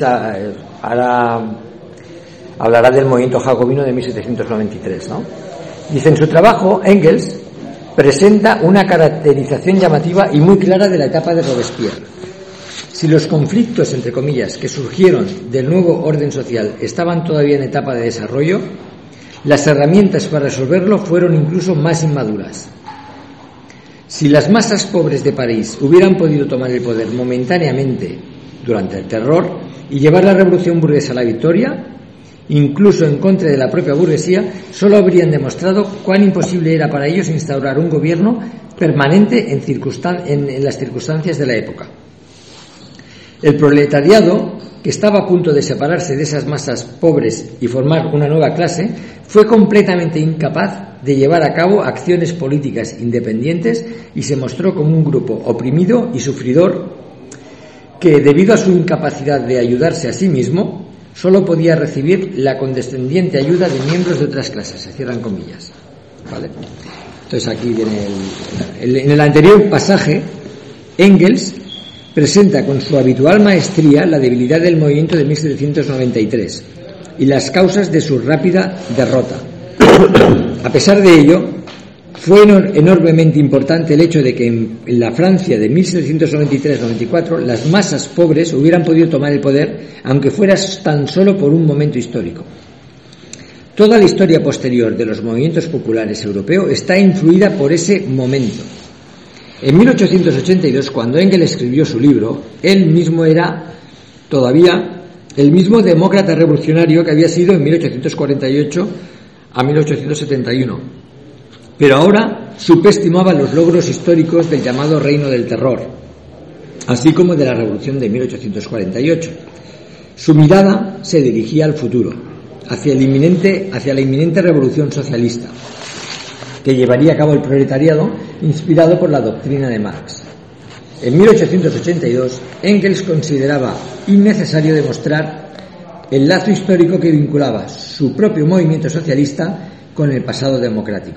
A: hablará del movimiento jacobino de 1793, ¿no? Dice, en su trabajo, Engels presenta una caracterización llamativa y muy clara de la etapa de Robespierre. Si los conflictos, entre comillas, que surgieron del nuevo orden social estaban todavía en etapa de desarrollo, las herramientas para resolverlo fueron incluso más inmaduras. Si las masas pobres de París hubieran podido tomar el poder momentáneamente durante el terror y llevar la revolución burguesa a la victoria, incluso en contra de la propia burguesía, solo habrían demostrado cuán imposible era para ellos instaurar un gobierno permanente en las circunstancias de la época. El proletariado, que estaba a punto de separarse de esas masas pobres y formar una nueva clase, fue completamente incapaz de llevar a cabo acciones políticas independientes y se mostró como un grupo oprimido y sufridor que, debido a su incapacidad de ayudarse a sí mismo, solo podía recibir la condescendiente ayuda de miembros de otras clases, se cierran comillas, ¿vale? Entonces aquí viene en el anterior pasaje, Engels presenta con su habitual maestría la debilidad del movimiento de 1793 y las causas de su rápida derrota. A pesar de ello, fue enormemente importante el hecho de que en la Francia de 1793-94 las masas pobres hubieran podido tomar el poder, aunque fuera tan solo por un momento histórico. Toda la historia posterior de los movimientos populares europeos está influida por ese momento. En 1882, cuando Engels escribió su libro, él mismo era todavía el mismo demócrata revolucionario que había sido en 1848 a 1871. Pero ahora subestimaba los logros históricos del llamado Reino del Terror, así como de la Revolución de 1848. Su mirada se dirigía al futuro, hacia la inminente revolución socialista, que llevaría a cabo el proletariado, inspirado por la doctrina de Marx. En 1882, Engels consideraba innecesario demostrar el lazo histórico que vinculaba su propio movimiento socialista con el pasado democrático.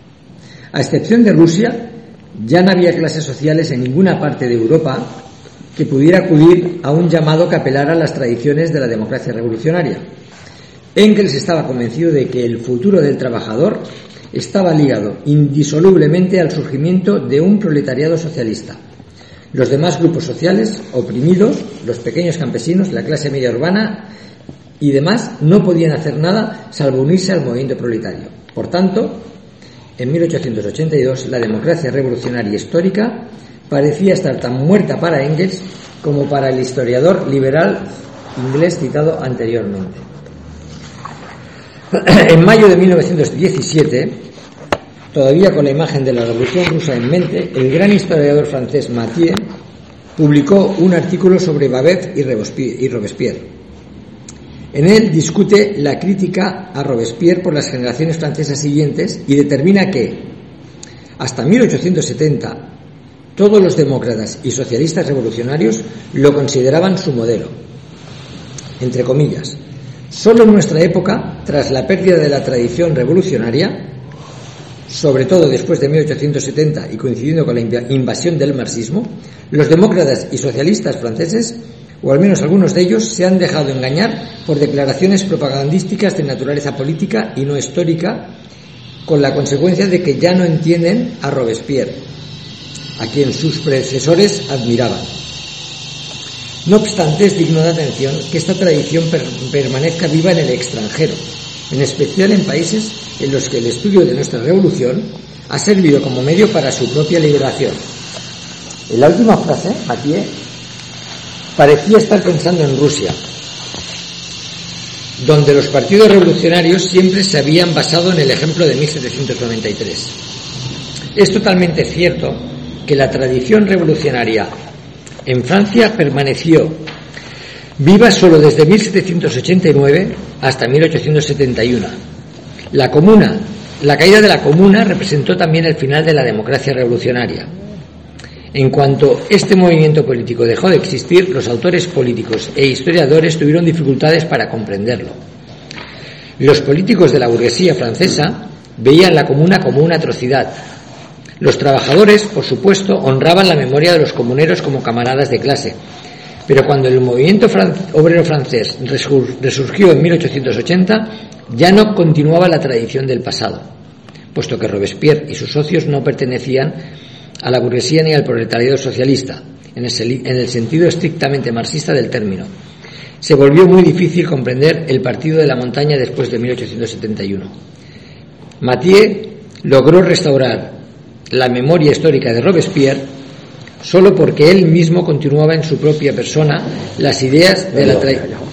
A: A excepción de Rusia, ya no había clases sociales en ninguna parte de Europa que pudiera acudir a un llamado que apelara a las tradiciones de la democracia revolucionaria. Engels estaba convencido de que el futuro del trabajador estaba ligado indisolublemente al surgimiento de un proletariado socialista. Los demás grupos sociales, oprimidos, los pequeños campesinos, la clase media urbana y demás, no podían hacer nada salvo unirse al movimiento proletario. Por tanto, en 1882, la democracia revolucionaria histórica parecía estar tan muerta para Engels como para el historiador liberal inglés citado anteriormente. En mayo de 1917, todavía con la imagen de la Revolución Rusa en mente, el gran historiador francés Mathieu publicó un artículo sobre Babet y Robespierre. En él discute la crítica a Robespierre por las generaciones francesas siguientes y determina que, hasta 1870, todos los demócratas y socialistas revolucionarios lo consideraban su modelo. Entre comillas, solo en nuestra época, tras la pérdida de la tradición revolucionaria, sobre todo después de 1870 y coincidiendo con la invasión del marxismo, los demócratas y socialistas franceses, o al menos algunos de ellos, se han dejado engañar por declaraciones propagandísticas de naturaleza política y no histórica, con la consecuencia de que ya no entienden a Robespierre, a quien sus predecesores admiraban. No obstante, es digno de atención que esta tradición permanezca viva en el extranjero, en especial en países en los que el estudio de nuestra revolución ha servido como medio para su propia liberación. En la última frase, Mathieu parecía estar pensando en Rusia, donde los partidos revolucionarios siempre se habían basado en el ejemplo de 1793. Es totalmente cierto que la tradición revolucionaria en Francia permaneció viva solo desde 1789 hasta 1871. La caída de la Comuna representó también el final de la democracia revolucionaria. En cuanto este movimiento político dejó de existir, los autores políticos e historiadores tuvieron dificultades para comprenderlo. Los políticos de la burguesía francesa veían la Comuna como una atrocidad, Los trabajadores, por supuesto, honraban la memoria de los comuneros como camaradas de clase, pero cuando el movimiento obrero francés resurgió en 1880, ya no continuaba la tradición del pasado, puesto que Robespierre y sus socios no pertenecían a la burguesía ni al proletariado socialista, en el sentido estrictamente marxista del término. Se volvió muy difícil comprender el partido de la montaña después de 1871. Mathieu logró restaurar la memoria histórica de Robespierre solo porque él mismo continuaba en su propia persona las ideas de la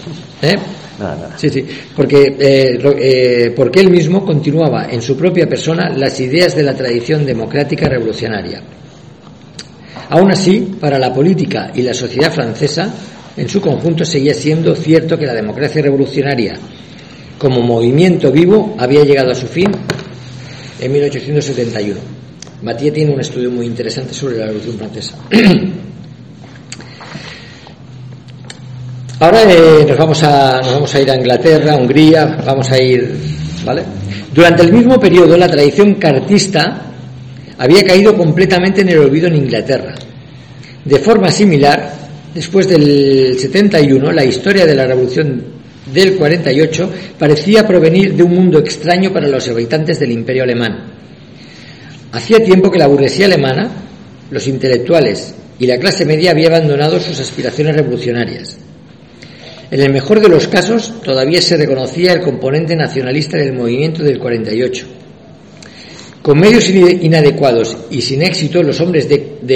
A: porque él mismo continuaba en su propia persona las ideas de la tradición democrática revolucionaria. Aún así, para la política y la sociedad francesa en su conjunto seguía siendo cierto que la democracia revolucionaria como movimiento vivo había llegado a su fin en 1871. Mathieu tiene un estudio muy interesante sobre la Revolución Francesa. Ahora nos vamos a ir a Inglaterra, a Hungría, vamos a ir, ¿vale? Durante el mismo periodo, la tradición cartista había caído completamente en el olvido en Inglaterra. De forma similar, después del 71, la historia de la Revolución del 48 parecía provenir de un mundo extraño para los habitantes del Imperio alemán. Hacía tiempo que la burguesía alemana, los intelectuales y la clase media había abandonado sus aspiraciones revolucionarias. En el mejor de los casos, todavía se reconocía el componente nacionalista del movimiento del 48. Con medios inadecuados y sin éxito, los hombres de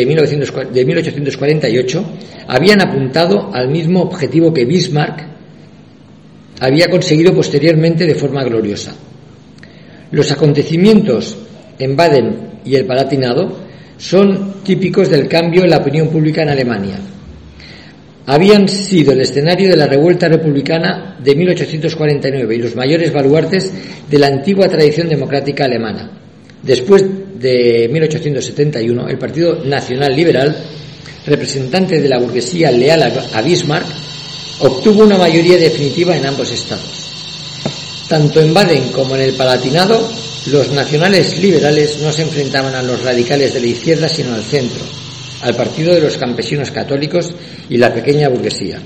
A: 1848 habían apuntado al mismo objetivo que Bismarck había conseguido posteriormente de forma gloriosa. Los acontecimientos en Baden y el Palatinado son típicos del cambio en la opinión pública en Alemania. Habían sido el escenario de la revuelta republicana de 1849 y los mayores baluartes de la antigua tradición democrática alemana. Después de 1871, el Partido Nacional Liberal, representante de la burguesía leal a Bismarck, obtuvo una mayoría definitiva en ambos estados. Tanto en Baden como en el Palatinado, los nacionales liberales no se enfrentaban a los radicales de la izquierda, sino al centro, al partido de los campesinos católicos y la pequeña burguesía.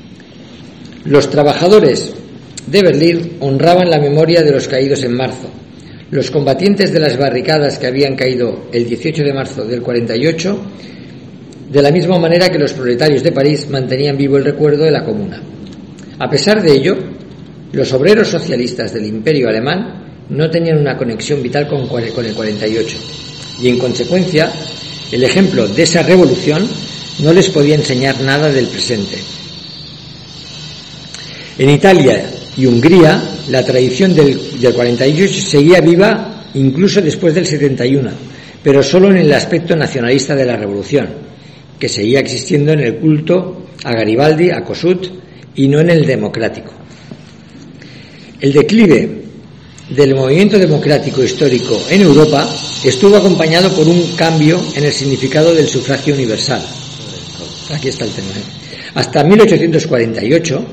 A: Los trabajadores de Berlín honraban la memoria de los caídos en marzo. Los combatientes de las barricadas que habían caído el 18 de marzo del 48, de la misma manera que los proletarios de París mantenían vivo el recuerdo de la Comuna. A pesar de ello, los obreros socialistas del Imperio alemán no tenían una conexión vital con el 48 y, en consecuencia, el ejemplo de esa revolución no les podía enseñar nada del presente. En Italia y Hungría, la tradición del 48 seguía viva incluso después del 71, pero solo en el aspecto nacionalista de la revolución, que seguía existiendo en el culto a Garibaldi, a Kossuth, y no en el democrático. El declive del movimiento democrático histórico en Europa estuvo acompañado por un cambio en el significado del sufragio universal. Aquí está el tema. Hasta 1848,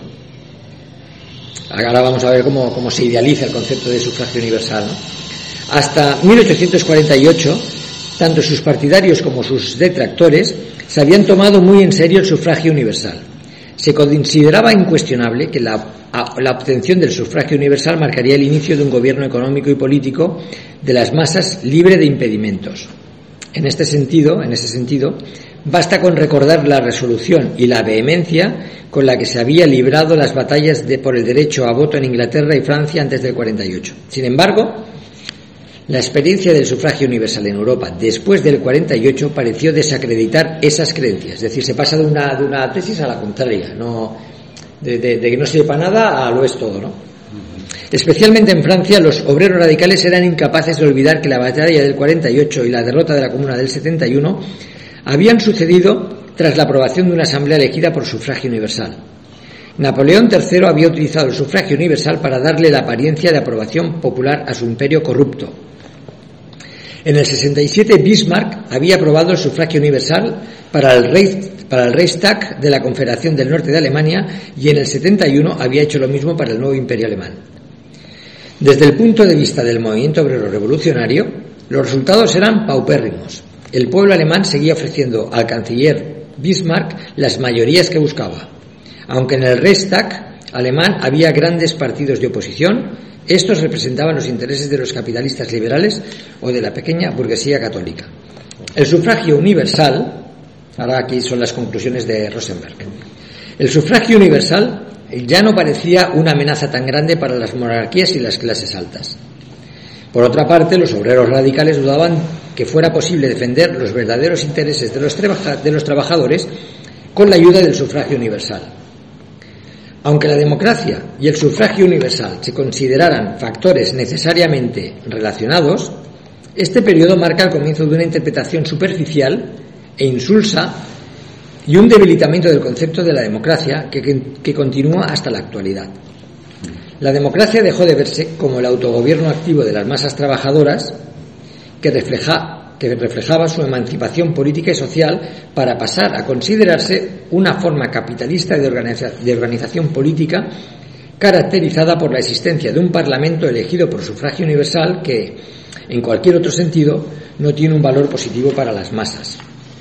A: ahora vamos a ver cómo se idealiza el concepto de sufragio universal, ¿no? Hasta 1848, tanto sus partidarios como sus detractores se habían tomado muy en serio el sufragio universal. Se consideraba incuestionable que la obtención del sufragio universal marcaría el inicio de un gobierno económico y político de las masas libre de impedimentos. En ese sentido, basta con recordar la resolución y la vehemencia con la que se había librado las batallas por el derecho a voto en Inglaterra y Francia antes del 48. Sin embargo, la experiencia del sufragio universal en Europa después del 48 pareció desacreditar esas creencias. Es decir, se pasa de una tesis a la contraria, no de que no sirve para nada a lo es todo, ¿no? Especialmente en Francia, los obreros radicales eran incapaces de olvidar que la batalla del 48 y la derrota de la Comuna del 71 habían sucedido tras la aprobación de una asamblea elegida por sufragio universal. Napoleón III había utilizado el sufragio universal para darle la apariencia de aprobación popular a su imperio corrupto. En el 67, Bismarck había aprobado el sufragio universal para el Reichstag de la Confederación del Norte de Alemania y en el 71 había hecho lo mismo para el nuevo imperio alemán. Desde el punto de vista del movimiento obrero revolucionario, el sufragio universal Los resultados eran paupérrimos. El pueblo alemán seguía ofreciendo al canciller Bismarck las mayorías que buscaba. Aunque en el Reichstag alemán había grandes partidos de oposición, estos representaban los intereses de los capitalistas liberales o de la pequeña burguesía católica. El sufragio universal, ahora aquí son las conclusiones de Rosenberg, el sufragio universal ya no parecía una amenaza tan grande para las monarquías y las clases altas. Por otra parte, los obreros radicales dudaban que fuera posible defender los verdaderos intereses de los trabajadores con la ayuda del sufragio universal. Aunque la democracia y el sufragio universal se consideraran factores necesariamente relacionados, este periodo marca el comienzo de una interpretación superficial e insulsa y un debilitamiento del concepto de la democracia que continúa hasta la actualidad. La democracia dejó de verse como el autogobierno activo de las masas trabajadoras que reflejaba su emancipación política y social para pasar a considerarse una forma capitalista de organización política caracterizada por la existencia de un parlamento elegido por sufragio universal que, en cualquier otro sentido, no tiene un valor positivo para las masas.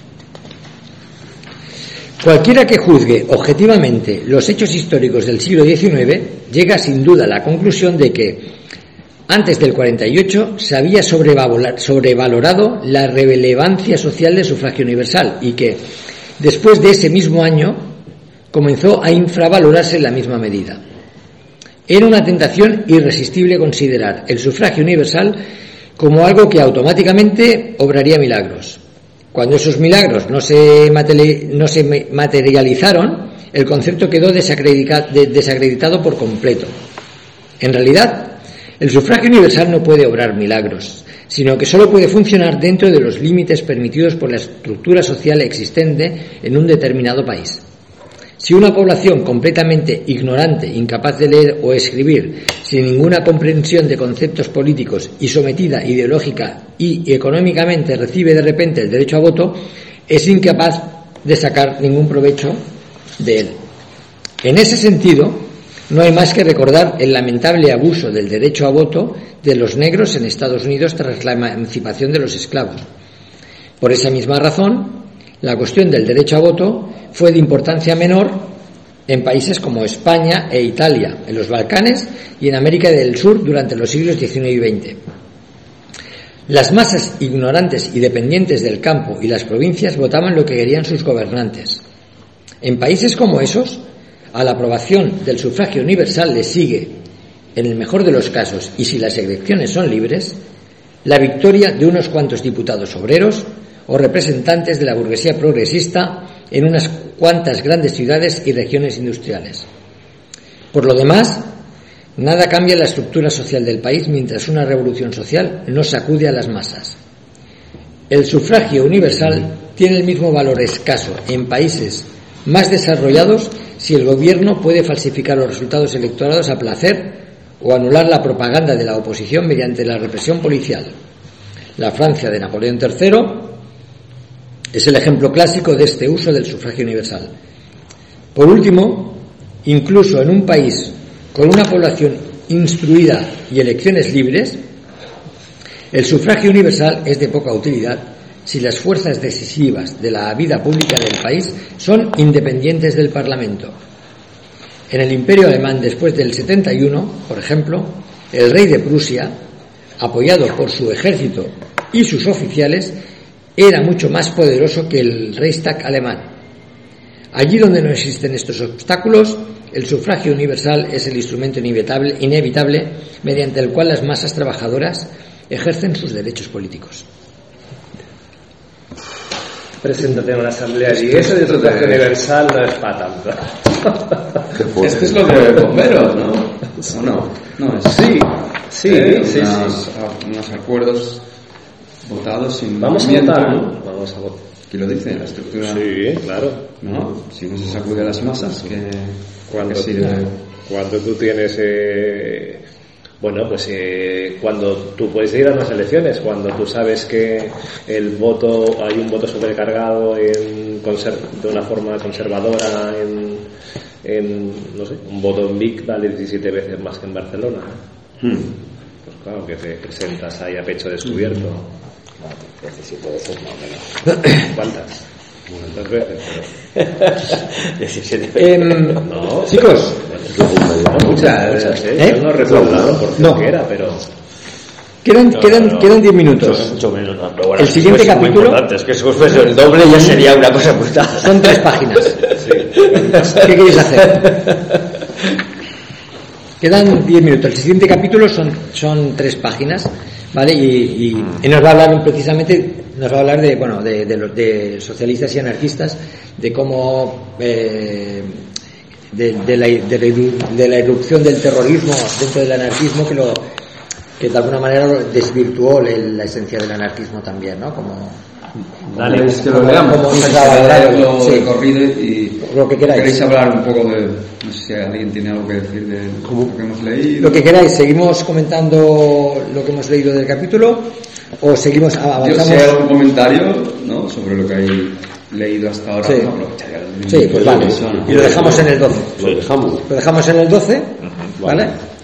A: Cualquiera que juzgue objetivamente los hechos históricos del siglo XIX llega sin duda a la conclusión de que antes del 48 se había sobrevalorado la relevancia social del sufragio universal y que después de ese mismo año comenzó a infravalorarse en la misma medida. Era una tentación irresistible considerar el sufragio universal como algo que automáticamente obraría milagros. Cuando esos milagros no se materializaron, el concepto quedó desacreditado por completo. En realidad, el sufragio universal no puede obrar milagros, sino que solo puede funcionar dentro de los límites permitidos por la estructura social existente en un determinado país. Si una población completamente ignorante, incapaz de leer o escribir, sin ninguna comprensión de conceptos políticos y sometida ideológica y económicamente recibe de repente el derecho a voto, es incapaz de sacar ningún provecho de él. En ese sentido, no hay más que recordar el lamentable abuso del derecho a voto de los negros en Estados Unidos tras la emancipación de los esclavos. Por esa misma razón, la cuestión del derecho a voto fue de importancia menor en países como España e Italia, en los Balcanes y en América del Sur durante los siglos XIX y XX. Las masas ignorantes y dependientes del campo y las provincias votaban lo que querían sus gobernantes. En países como esos, a la aprobación del sufragio universal le sigue, en el mejor de los casos, y si las elecciones son libres, la victoria de unos cuantos diputados obreros o representantes de la burguesía progresista en unas cuantas grandes ciudades y regiones industriales. Por lo demás, nada cambia la estructura social del país mientras una revolución social no sacude a las masas. El sufragio universal tiene el mismo valor escaso en países más desarrollados si el gobierno puede falsificar los resultados electorales a placer o anular la propaganda de la oposición mediante la represión policial. La Francia de Napoleón III es el ejemplo clásico de este uso del sufragio universal. Por último, incluso en un país con una población instruida y elecciones libres, el sufragio universal es de poca utilidad si las fuerzas decisivas de la vida pública del país son independientes del Parlamento. En el Imperio Alemán después del 71, por ejemplo, el rey de Prusia, apoyado por su ejército y sus oficiales, era mucho más poderoso que el Reichstag alemán. Allí donde no existen estos obstáculos, el sufragio universal es el instrumento inevitable mediante el cual las masas trabajadoras ejercen sus derechos políticos.
C: Preséntate en una asamblea y eso de sufragio universal no es para tanto.
B: Esto es lo de bomberos, ¿no? ¿O no? No, es
C: sí.
B: Unos acuerdos votados sin
C: vamos a votar, ¿no? Vamos a votar.
B: ¿Qué lo dice? La estructura.
C: Sí, claro.
B: ¿No? Si no se sacude a las masas,
C: cuando tú tienes cuando tú puedes ir a unas elecciones, cuando tú sabes que hay un voto sobrecargado de una forma conservadora un voto en Vic vale 17 veces más que en Barcelona. Claro, que te presentas ahí a pecho descubierto.
E: 17 veces más o menos.
C: ¿Cuántas? ¿Cuántas veces?
E: 17 veces.
C: No,
A: Chicos,
C: no muchas,
A: ¿eh?
C: Yo no recuerdo por
A: No.
C: qué era, pero...
A: quedan 10 minutos.
E: Mucho menos, no, pero bueno,
A: El siguiente
E: es muy
A: capítulo-
E: importante, es que si fuese el doble ya sería una cosa brutal.
A: Son 3 páginas. ¿Qué queréis hacer? Quedan 10 minutos. El siguiente capítulo son 3 páginas, ¿vale? Y nos va a hablar precisamente, nos va a hablar de socialistas y anarquistas, de cómo de la irrupción del terrorismo dentro del anarquismo que de alguna manera desvirtuó la esencia del anarquismo también, ¿no? Como
B: Dale, es que lo leamos.
A: como
B: Vamos
A: Isabel
B: a
A: Vallardo,
B: leerlo
A: sí.
B: de corrido y
A: Lo que queráis.
B: ¿Queréis hablar un poco de, no sé si alguien tiene algo que decir de lo que hemos leído?
A: Lo que queráis, ¿seguimos comentando lo que hemos leído del capítulo o seguimos
B: Yo
A: avanzamos?
B: si hay algún comentario, ¿no?, sobre lo que hay leído hasta ahora,
A: Sí.
B: no aprovecharía los
A: Sí,
B: minutos
A: pues
B: de
A: vale.
B: persona.
A: Y lo dejamos en el 12.
D: Lo dejamos.
A: Lo dejamos en el 12, ¿vale?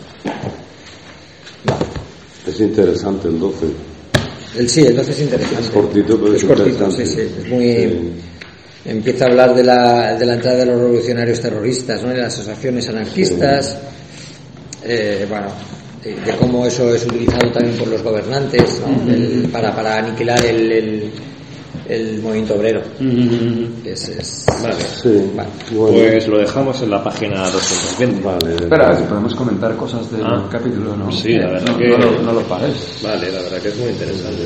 D: Es interesante el 12.
A: El 12 es interesante.
D: Es cortito, pero es
A: cortito,
D: interesante.
A: sí. Es muy...
D: Sí.
A: Empieza a hablar de la entrada de los revolucionarios terroristas, ¿no? De las asociaciones anarquistas, de cómo eso es utilizado también por los gobernantes, ¿no? Para aniquilar el movimiento obrero.
C: Vale.
D: Sí.
A: Vale.
D: Bueno,
C: Pues lo dejamos en la página 220.
D: vale.
B: Espera, si podemos comentar cosas del
C: Ah.
B: capítulo, ¿no?
C: Sí, la verdad
B: no,
C: que...
B: no lo pares.
C: Vale, la verdad que es muy interesante.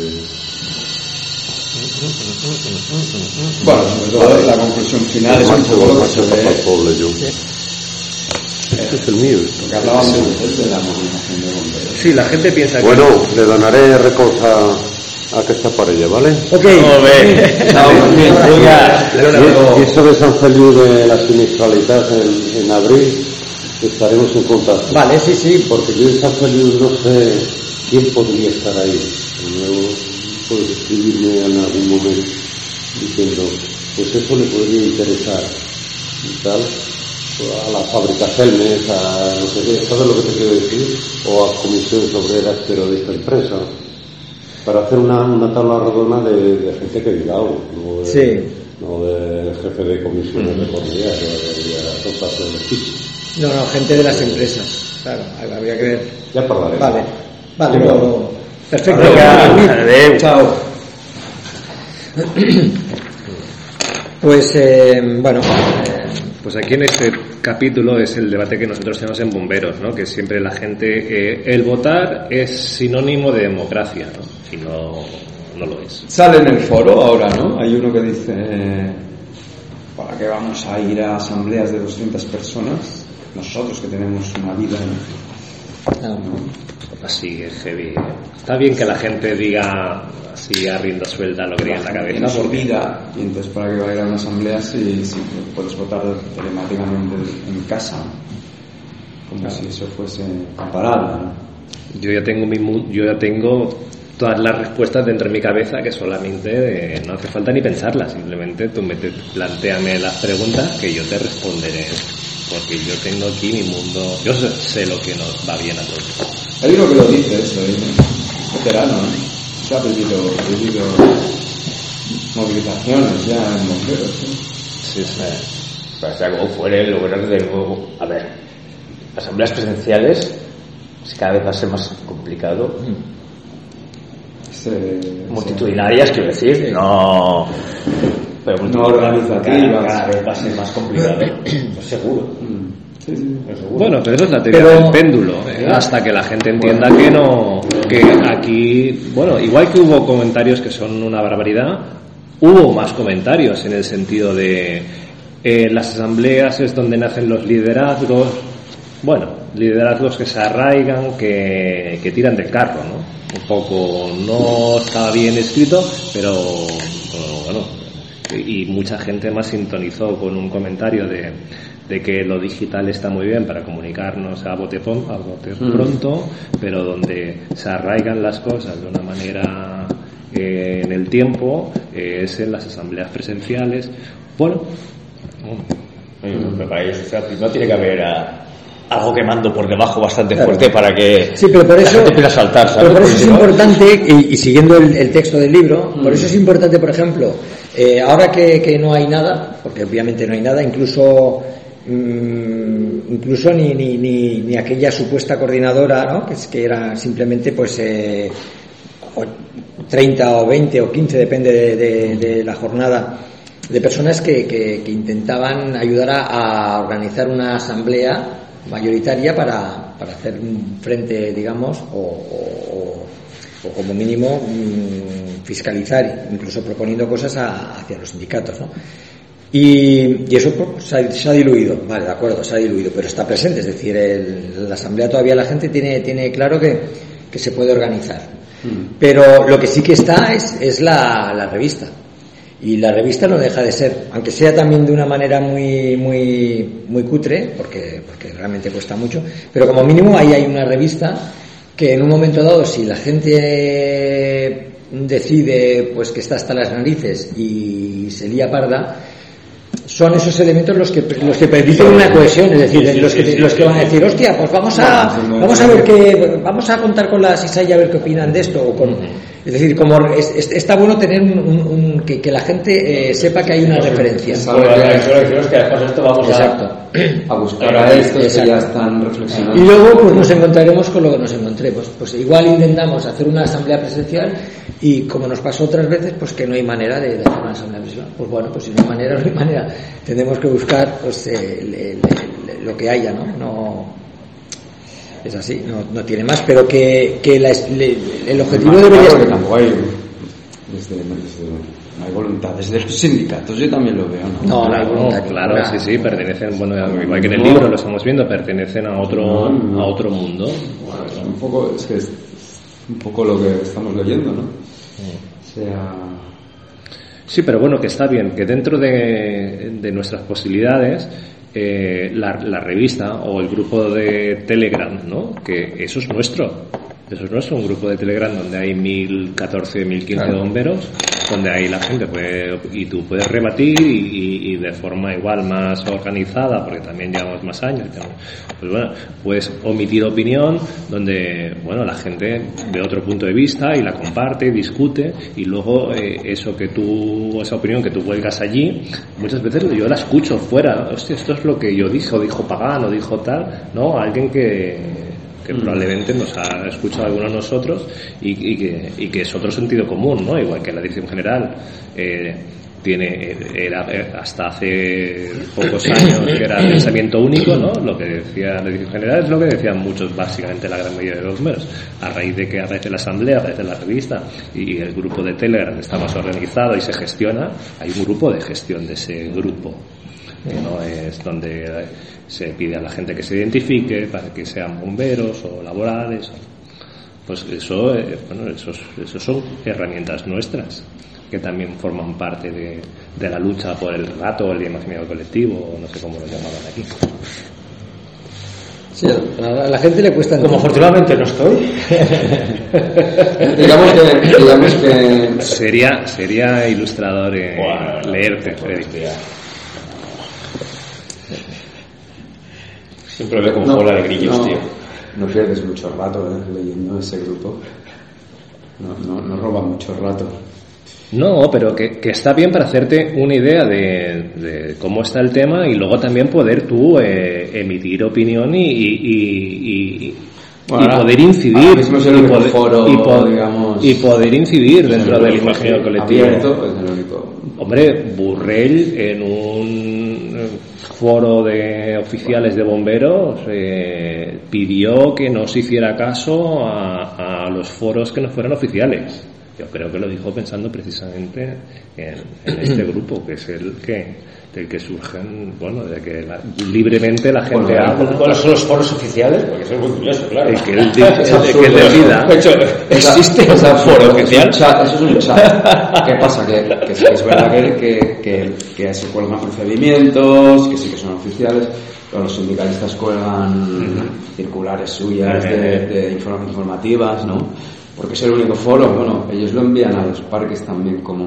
B: Bueno, sobre todo la conclusión final es un
D: Macho,
B: poco lo que
D: macho,
B: se ve,
D: papá, pobre yo. Este es el mío.
B: lo que hablábamos antes de la movilización de bomberos.
C: Sí, la gente piensa que...
D: Bueno, le donaré récords a aquesta parella, ¿vale?
A: Ok.
B: Chao, muy bien.
D: Y eso de Sant Feliu de la sinistralidad en abril, estaremos en contacto.
A: Vale, sí.
D: Porque yo en Sant Feliu no sé quién podría estar ahí. Luego puedes escribirme en algún momento diciendo, pues eso le podría interesar y tal, a la fábrica Celmes, a no sé qué, ¿sabes lo que te quiero decir? O a comisiones obreras, pero de esta empresa, para hacer una tabla redonda de gente que diga algo, no de,
A: Sí.
D: no del jefe de comisiones de Cornellá, que debería soltarse el equipo.
A: No, gente de las empresas. Claro, habría que ver.
D: Ya parlaré.
A: Vale, luego. Perfecto.
E: Adeu.
A: Chao. Pues,
C: Pues aquí en este capítulo es el debate que nosotros tenemos en Bomberos, ¿no? Que siempre la gente... el votar es sinónimo de democracia, ¿no? Y no lo es.
B: Sale en el foro ahora, ¿no? Hay uno que dice, ¿para qué vamos a ir a asambleas de 200 personas? Nosotros que tenemos una vida.
C: Así es heavy. Está bien que la gente diga así a rienda suelta lo que tiene en la cabeza.
B: Tiene su
C: porque-
B: vida, y entonces ¿para qué va a ir a una asamblea si puedes votar telemáticamente en casa? Como si eso fuese comparable, ¿no?
C: Yo ya tengo todas las respuestas dentro de mi cabeza que solamente no hace falta ni pensarlas, simplemente tú plantéame las preguntas que yo te responderé, porque yo tengo aquí mi mundo, yo sé lo que nos va bien a todos.
B: Hay uno que lo dice eso, veterano, ¿no? Se ha pedido movilizaciones ya en bomberos, ¿sí?
E: Para sea como fuere, lo bueno que de nuevo, a ver, asambleas presenciales cada vez va a ser más complicado. Multitudinarias, quiero decir, no, pero
B: no organizativas.
E: cada vez va a ser más complicado, seguro.
C: Bueno, pero eso es la teoría del péndulo, hasta que la gente entienda que aquí, bueno, igual que hubo comentarios que son una barbaridad, hubo más comentarios en el sentido de las asambleas es donde nacen los liderazgos, bueno, liderazgos que se arraigan, que tiran del carro, ¿no? Un poco, no estaba bien escrito, pero bueno, y mucha gente más sintonizó con un comentario de que lo digital está muy bien para comunicarnos a bote pronto, pero donde se arraigan las cosas de una manera en el tiempo es en las asambleas presenciales. Bueno,
E: pero para ellos no tiene que haber algo quemando por debajo bastante fuerte para que
A: sí, pero por eso,
E: la gente empiece a saltar, ¿sabes?
A: Pero por eso es importante, y siguiendo el texto del libro, por eso es importante, por ejemplo, ahora que no hay nada, porque obviamente no hay nada, incluso ni aquella supuesta coordinadora, ¿no? que era simplemente pues 30 o 20 o 15, depende de la jornada, de personas que intentaban ayudar a organizar una asamblea mayoritaria para hacer un frente, digamos, o como mínimo fiscalizar, incluso proponiendo cosas hacia los sindicatos, ¿no? Y eso pues, se ha diluido, vale, de acuerdo, se ha diluido, pero está presente, es decir, la asamblea todavía la gente tiene claro que se puede organizar, pero lo que sí que está es la revista. Y la revista no deja de ser, aunque sea también de una manera muy cutre, porque realmente cuesta mucho, pero como mínimo ahí hay una revista que en un momento dado, si la gente decide pues que está hasta las narices y se lía parda, son esos elementos los que permiten una cohesión, es decir, los que van a decir, hostia, pues vamos a ver vamos a contar con la SISAI a ver qué opinan de esto, es decir, como está bueno tener que la gente sepa que hay una referencia.
B: A buscar a estos que ya están reflexionando.
A: Y luego pues nos encontraremos con lo que nos encontremos. Pues igual intentamos hacer una asamblea presencial y como nos pasó otras veces, pues que no hay manera de hacer una asamblea presencial. Pues bueno, pues si no hay manera. Tenemos que buscar pues lo que haya, ¿no? No es así, no tiene más, pero que el objetivo debería ser.
B: Tampoco hay no hay voluntad desde los sindicatos, yo también lo veo, ¿no?
A: No hay voluntad.
C: Claro, sí, pertenecen, bueno, igual que en el libro lo estamos viendo, pertenecen a otro mundo.
B: Bueno, un poco, es que es un poco lo que estamos leyendo, ¿no?
C: Sí, pero bueno, que está bien, que dentro de nuestras posibilidades, la revista o el grupo de Telegram, ¿no? Que eso es nuestro, un grupo de Telegram donde hay 1014, 1015 bomberos, donde ahí la gente puede, y tú puedes rebatir y de forma igual más organizada, porque también llevamos más años, pues bueno, puedes omitir opinión donde, bueno, la gente ve otro punto de vista y la comparte, discute, y luego esa opinión que tú vuelcas allí, muchas veces yo la escucho fuera, hostia, esto es lo que yo dije, o dijo Pagano, dijo tal, ¿no? Alguien que probablemente nos ha escuchado a algunos de nosotros y que es otro sentido común, ¿no? Igual que la Dirección General era hasta hace pocos años que era pensamiento único, ¿no? Lo que decía la Dirección General es lo que decían muchos, básicamente la gran mayoría de los medios. A raíz de que aparece la asamblea, aparece la revista y el grupo de Telegram está más organizado y se gestiona, hay un grupo de gestión de ese grupo, que no es donde se pide a la gente que se identifique para que sean bomberos o laborales, pues eso, eso son herramientas nuestras que también forman parte de la lucha por el relato, el imaginario colectivo, o no sé cómo lo llamaban aquí.
A: Sí, a la gente le cuesta.
E: Como afortunadamente no estoy.
B: digamos que
C: sería ilustrador leerte, Freddy.
E: Siempre veo como bola de grillos, tío.
B: No pierdes mucho rato leyendo ese grupo. No roba mucho rato.
C: No, pero que está bien para hacerte una idea de cómo está el tema y luego también poder tú emitir opinión y poder incidir y poder incidir dentro del imaginario colectivo.
B: Abierto, es el único.
C: Hombre, Burrell en un foro de oficiales de bomberos pidió que no se hiciera caso a los foros que no fueran oficiales. Yo creo que lo dijo pensando precisamente en este grupo, que es del que surgen, bueno, de que libremente la gente habla.
E: ¿Cuáles son los foros oficiales? Porque eso es muy curioso, claro.
C: El que él decida.
E: ¿Existe un foro oficial?
B: Eso es un chat. ¿Qué pasa? Que es verdad que se cuelgan procedimientos, que sí que son oficiales, pero los sindicalistas cuelgan circulares suyas de informativas, ¿no? Porque es el único foro. Bueno, ellos lo envían a los parques también como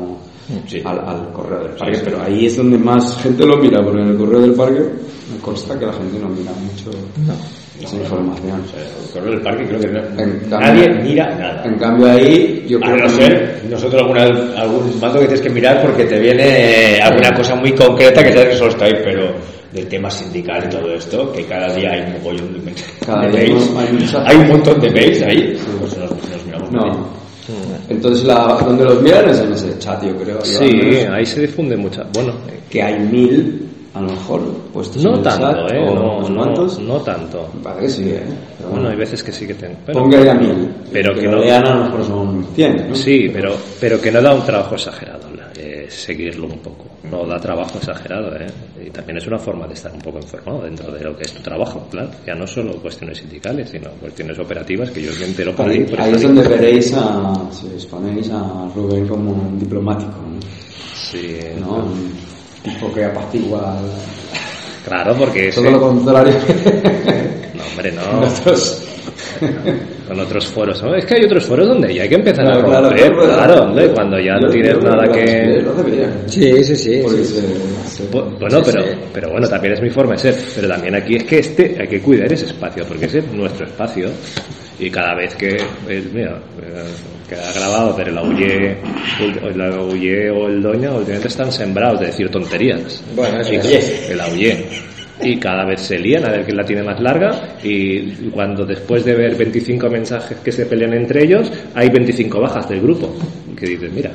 E: Sí.
B: al correo del parque, pero ahí es donde más gente lo mira, porque en el correo del parque me consta que la gente no mira mucho esa información.
E: El correo del parque creo que
B: En
E: nadie
B: cambio-
E: mira nada.
B: En cambio ahí yo
E: A
B: creo
E: no
B: que
E: ser nosotros algún mando que tienes que mirar porque te viene alguna cosa muy concreta que sabes que solo está ahí, pero del tema sindical y todo esto, que cada día hay un mogollón de
B: Cada
E: de
B: día
E: mails.
B: hay mucha-
E: Hay un montón de mails ahí, pues nos miramos muy bien.
B: no. Entonces donde los miran es en ese chat, yo creo.
C: Sí, ahí se difunde mucha. Bueno,
B: Que hay 1000 a lo mejor puestos en
C: no
B: el
C: tanto,
B: chat, o
C: no,
B: unos
C: no,
B: cuantos.
C: no tanto.
B: Me parece que sí, pero
C: Bueno, hay veces que sí que tengo.
B: pon que haya 1000,
C: pero
B: que
C: que
B: lo
C: no-
B: lean a lo mejor son 100, ¿no?
C: Sí, pero que no da un trabajo exagerado seguirlo un poco. No da trabajo exagerado, ¿eh? Y también es una forma de estar un poco informado dentro de lo que es tu trabajo, claro. Ya no solo cuestiones sindicales, sino cuestiones operativas que yo me entero por ahí.
B: Ahí es donde veréis si os ponéis a Rubén como un diplomático, ¿no?
C: Sí,
B: ¿No? Un tipo que apacigua
C: claro, porque
B: todo lo contrario.
C: No, hombre, no.
B: Nosotros.
C: Con otros foros, ¿no? Es que hay otros foros donde ya hay que empezar a
B: Claro,
C: romper,
B: claro,
C: claro, hombre, cuando ya no tienes nada que...
B: Lo debería.
A: Sí, sí, sí.
B: Porque
A: sí.
C: Bueno,
A: Sí,
C: pero,
A: sí.
C: pero bueno, también es mi forma de ser. Pero también aquí es que hay que cuidar ese espacio, porque ese es nuestro espacio. Y cada vez que, mira, queda grabado, pero la Aullé o el Doña últimamente están sembrados de decir tonterías.
A: Bueno, eso
C: Y
A: es.
C: el Aullé. Y cada vez se lían a ver quién la tiene más larga, y cuando después de ver 25 mensajes que se pelean entre ellos, hay 25 bajas del grupo. Que dices, mira.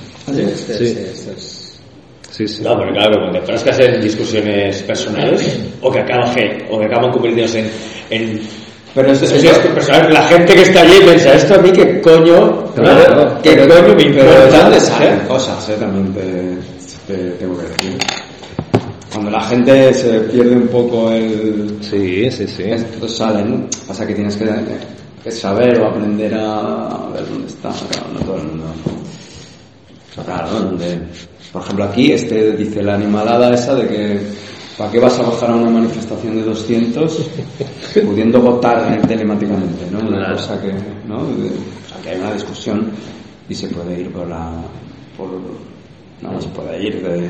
C: Sí.
E: No, pero claro, cuando te enfrascas en discusiones personales o que acaban convirtiéndose en
B: Pero esto
E: discusiones personales, la gente que está allí piensa, esto a mí qué coño,
C: Claro,
E: qué coño me
B: Pero de
E: importa.
B: dónde salen cosas, también te tengo que decir. Cuando la gente se pierde un poco el...
C: Sí.
B: Estos salen, pasa que tienes que saber o aprender a ver dónde está, claro, no todo el mundo. Claro, donde, por ejemplo aquí dice la animalada esa de que ¿para qué vas a bajar a una manifestación de 200 pudiendo votar telemáticamente, ¿no? Una
C: Claro.
B: cosa que, ¿no? O sea, que hay una discusión y se puede ir no se puede ir de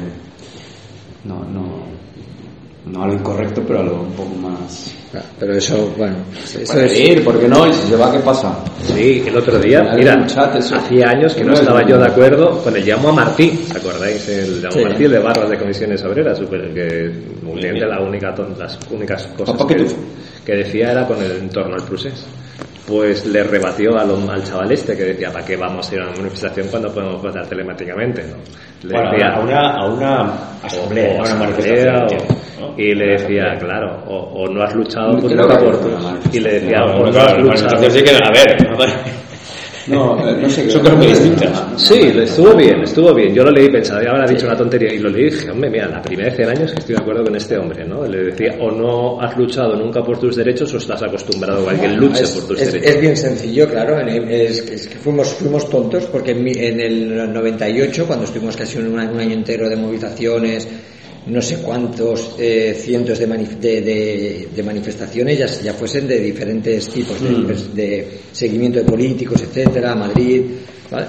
B: no a lo incorrecto, pero a lo un poco más.
A: Pero eso, bueno,
B: Se
A: eso
B: puede
A: es.
B: ir, ¿por qué no? Y si se va, ¿qué pasa?
C: Sí, el otro día,
B: Hay
C: mira,
B: un chat, eso.
C: hacía años que no
B: No es
C: estaba
B: bueno.
C: yo de acuerdo con el Llamo a Martí, ¿os acordáis? El Llamo
A: Sí.
C: a Martí, el de barras de comisiones obreras, que últimamente las únicas cosas
B: Papá, ¿qué tú?
C: que decía era con el entorno al procés. Pues le rebatió al chaval este que decía, ¿para qué vamos a ir a una manifestación cuando podemos votar telemáticamente? ¿No? Le
E: Bueno,
C: decía,
E: a una asamblea,
C: o
E: a una
C: asamblea,
E: manifestación. ¿no?
C: y le decía, claro, o no has luchado por
B: Creo
C: nunca
B: que
C: por
B: fue
C: tus...
B: una
C: Y le decía,
E: No,
C: o no
E: bueno,
C: has
E: las
C: luchado...
E: manifestaciones sí que a ver,
B: No, no sé.
E: Son cosas muy distintas.
C: Sí, estuvo bien. Yo lo leí pensando, ya habrá dicho una tontería, y lo leí y dije, hombre, mira, la primera vez en años que estoy de acuerdo con este hombre, ¿no? Le decía, o no has luchado nunca por tus derechos o estás acostumbrado a que luche por tus derechos.
A: Es bien sencillo, claro. Es que fuimos tontos porque en el 98, cuando estuvimos casi un año entero de movilizaciones, no sé cuántos cientos de manifestaciones, ya fuesen de diferentes tipos de seguimiento de políticos, etcétera, Madrid, ¿vale?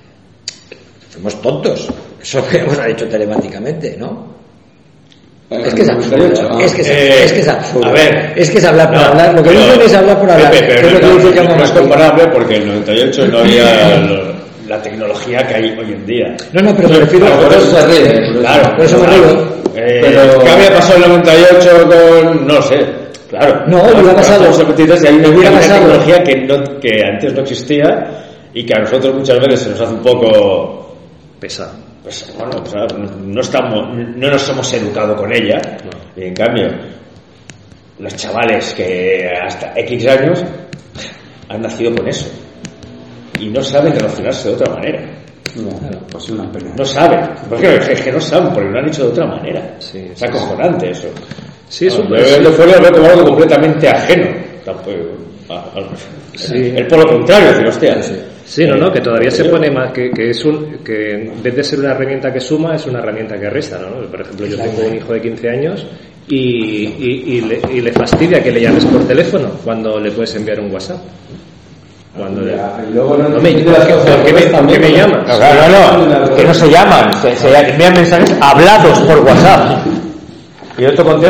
A: Fuimos tontos. Eso hemos hecho telemáticamente, ¿no? Es que es absurdo. Es que es absurdo.
E: A ver,
A: es que es hablar por
E: no,
A: hablar. Lo que
E: pero-
A: dicen es hablar por hablar.
E: Pepe,
A: Que
E: pero
A: es lo que dice Jaume
E: no es
A: Martí.
E: comparable porque en el 98 no había la tecnología que hay hoy en día.
A: No, pero me refiero
E: Claro,
A: a
B: Por eso se ríe.
E: Claro,
A: Por eso me río.
B: Pero-
E: ¿qué había pasado en el 98 con...? No lo sé. Claro.
A: No, hubiera pasado.
E: Estamos en 73 y hay
A: Hubiera
E: una
A: pasado.
E: tecnología que antes no existía y que a nosotros muchas veces se nos hace un poco...
C: Pesa.
E: Pues bueno, no nos hemos educado con ella. Y en cambio, los chavales que hasta X años han nacido con eso y no saben relacionarse de otra manera.
B: Pues una pena.
E: No saben, porque es que no saben, porque lo han hecho de otra manera.
C: Sí,
E: Es acojonante eso.
C: Sí, es un...
E: Yo de fuera lo veo como algo completamente ajeno. Tampoco, el por lo contrario, decir, hostia.
C: Sí, no, que todavía se pone más, que en vez de ser una herramienta que suma, es una herramienta que resta, ¿no? Por ejemplo, yo tengo un hijo de 15 años y le fastidia que le llames por teléfono cuando le puedes enviar un WhatsApp. Cuando
B: Y luego no
C: ¿por qué
B: también
C: me llamas?
E: No, que no se llaman, se envían mensajes hablados por WhatsApp. Y yo te contesto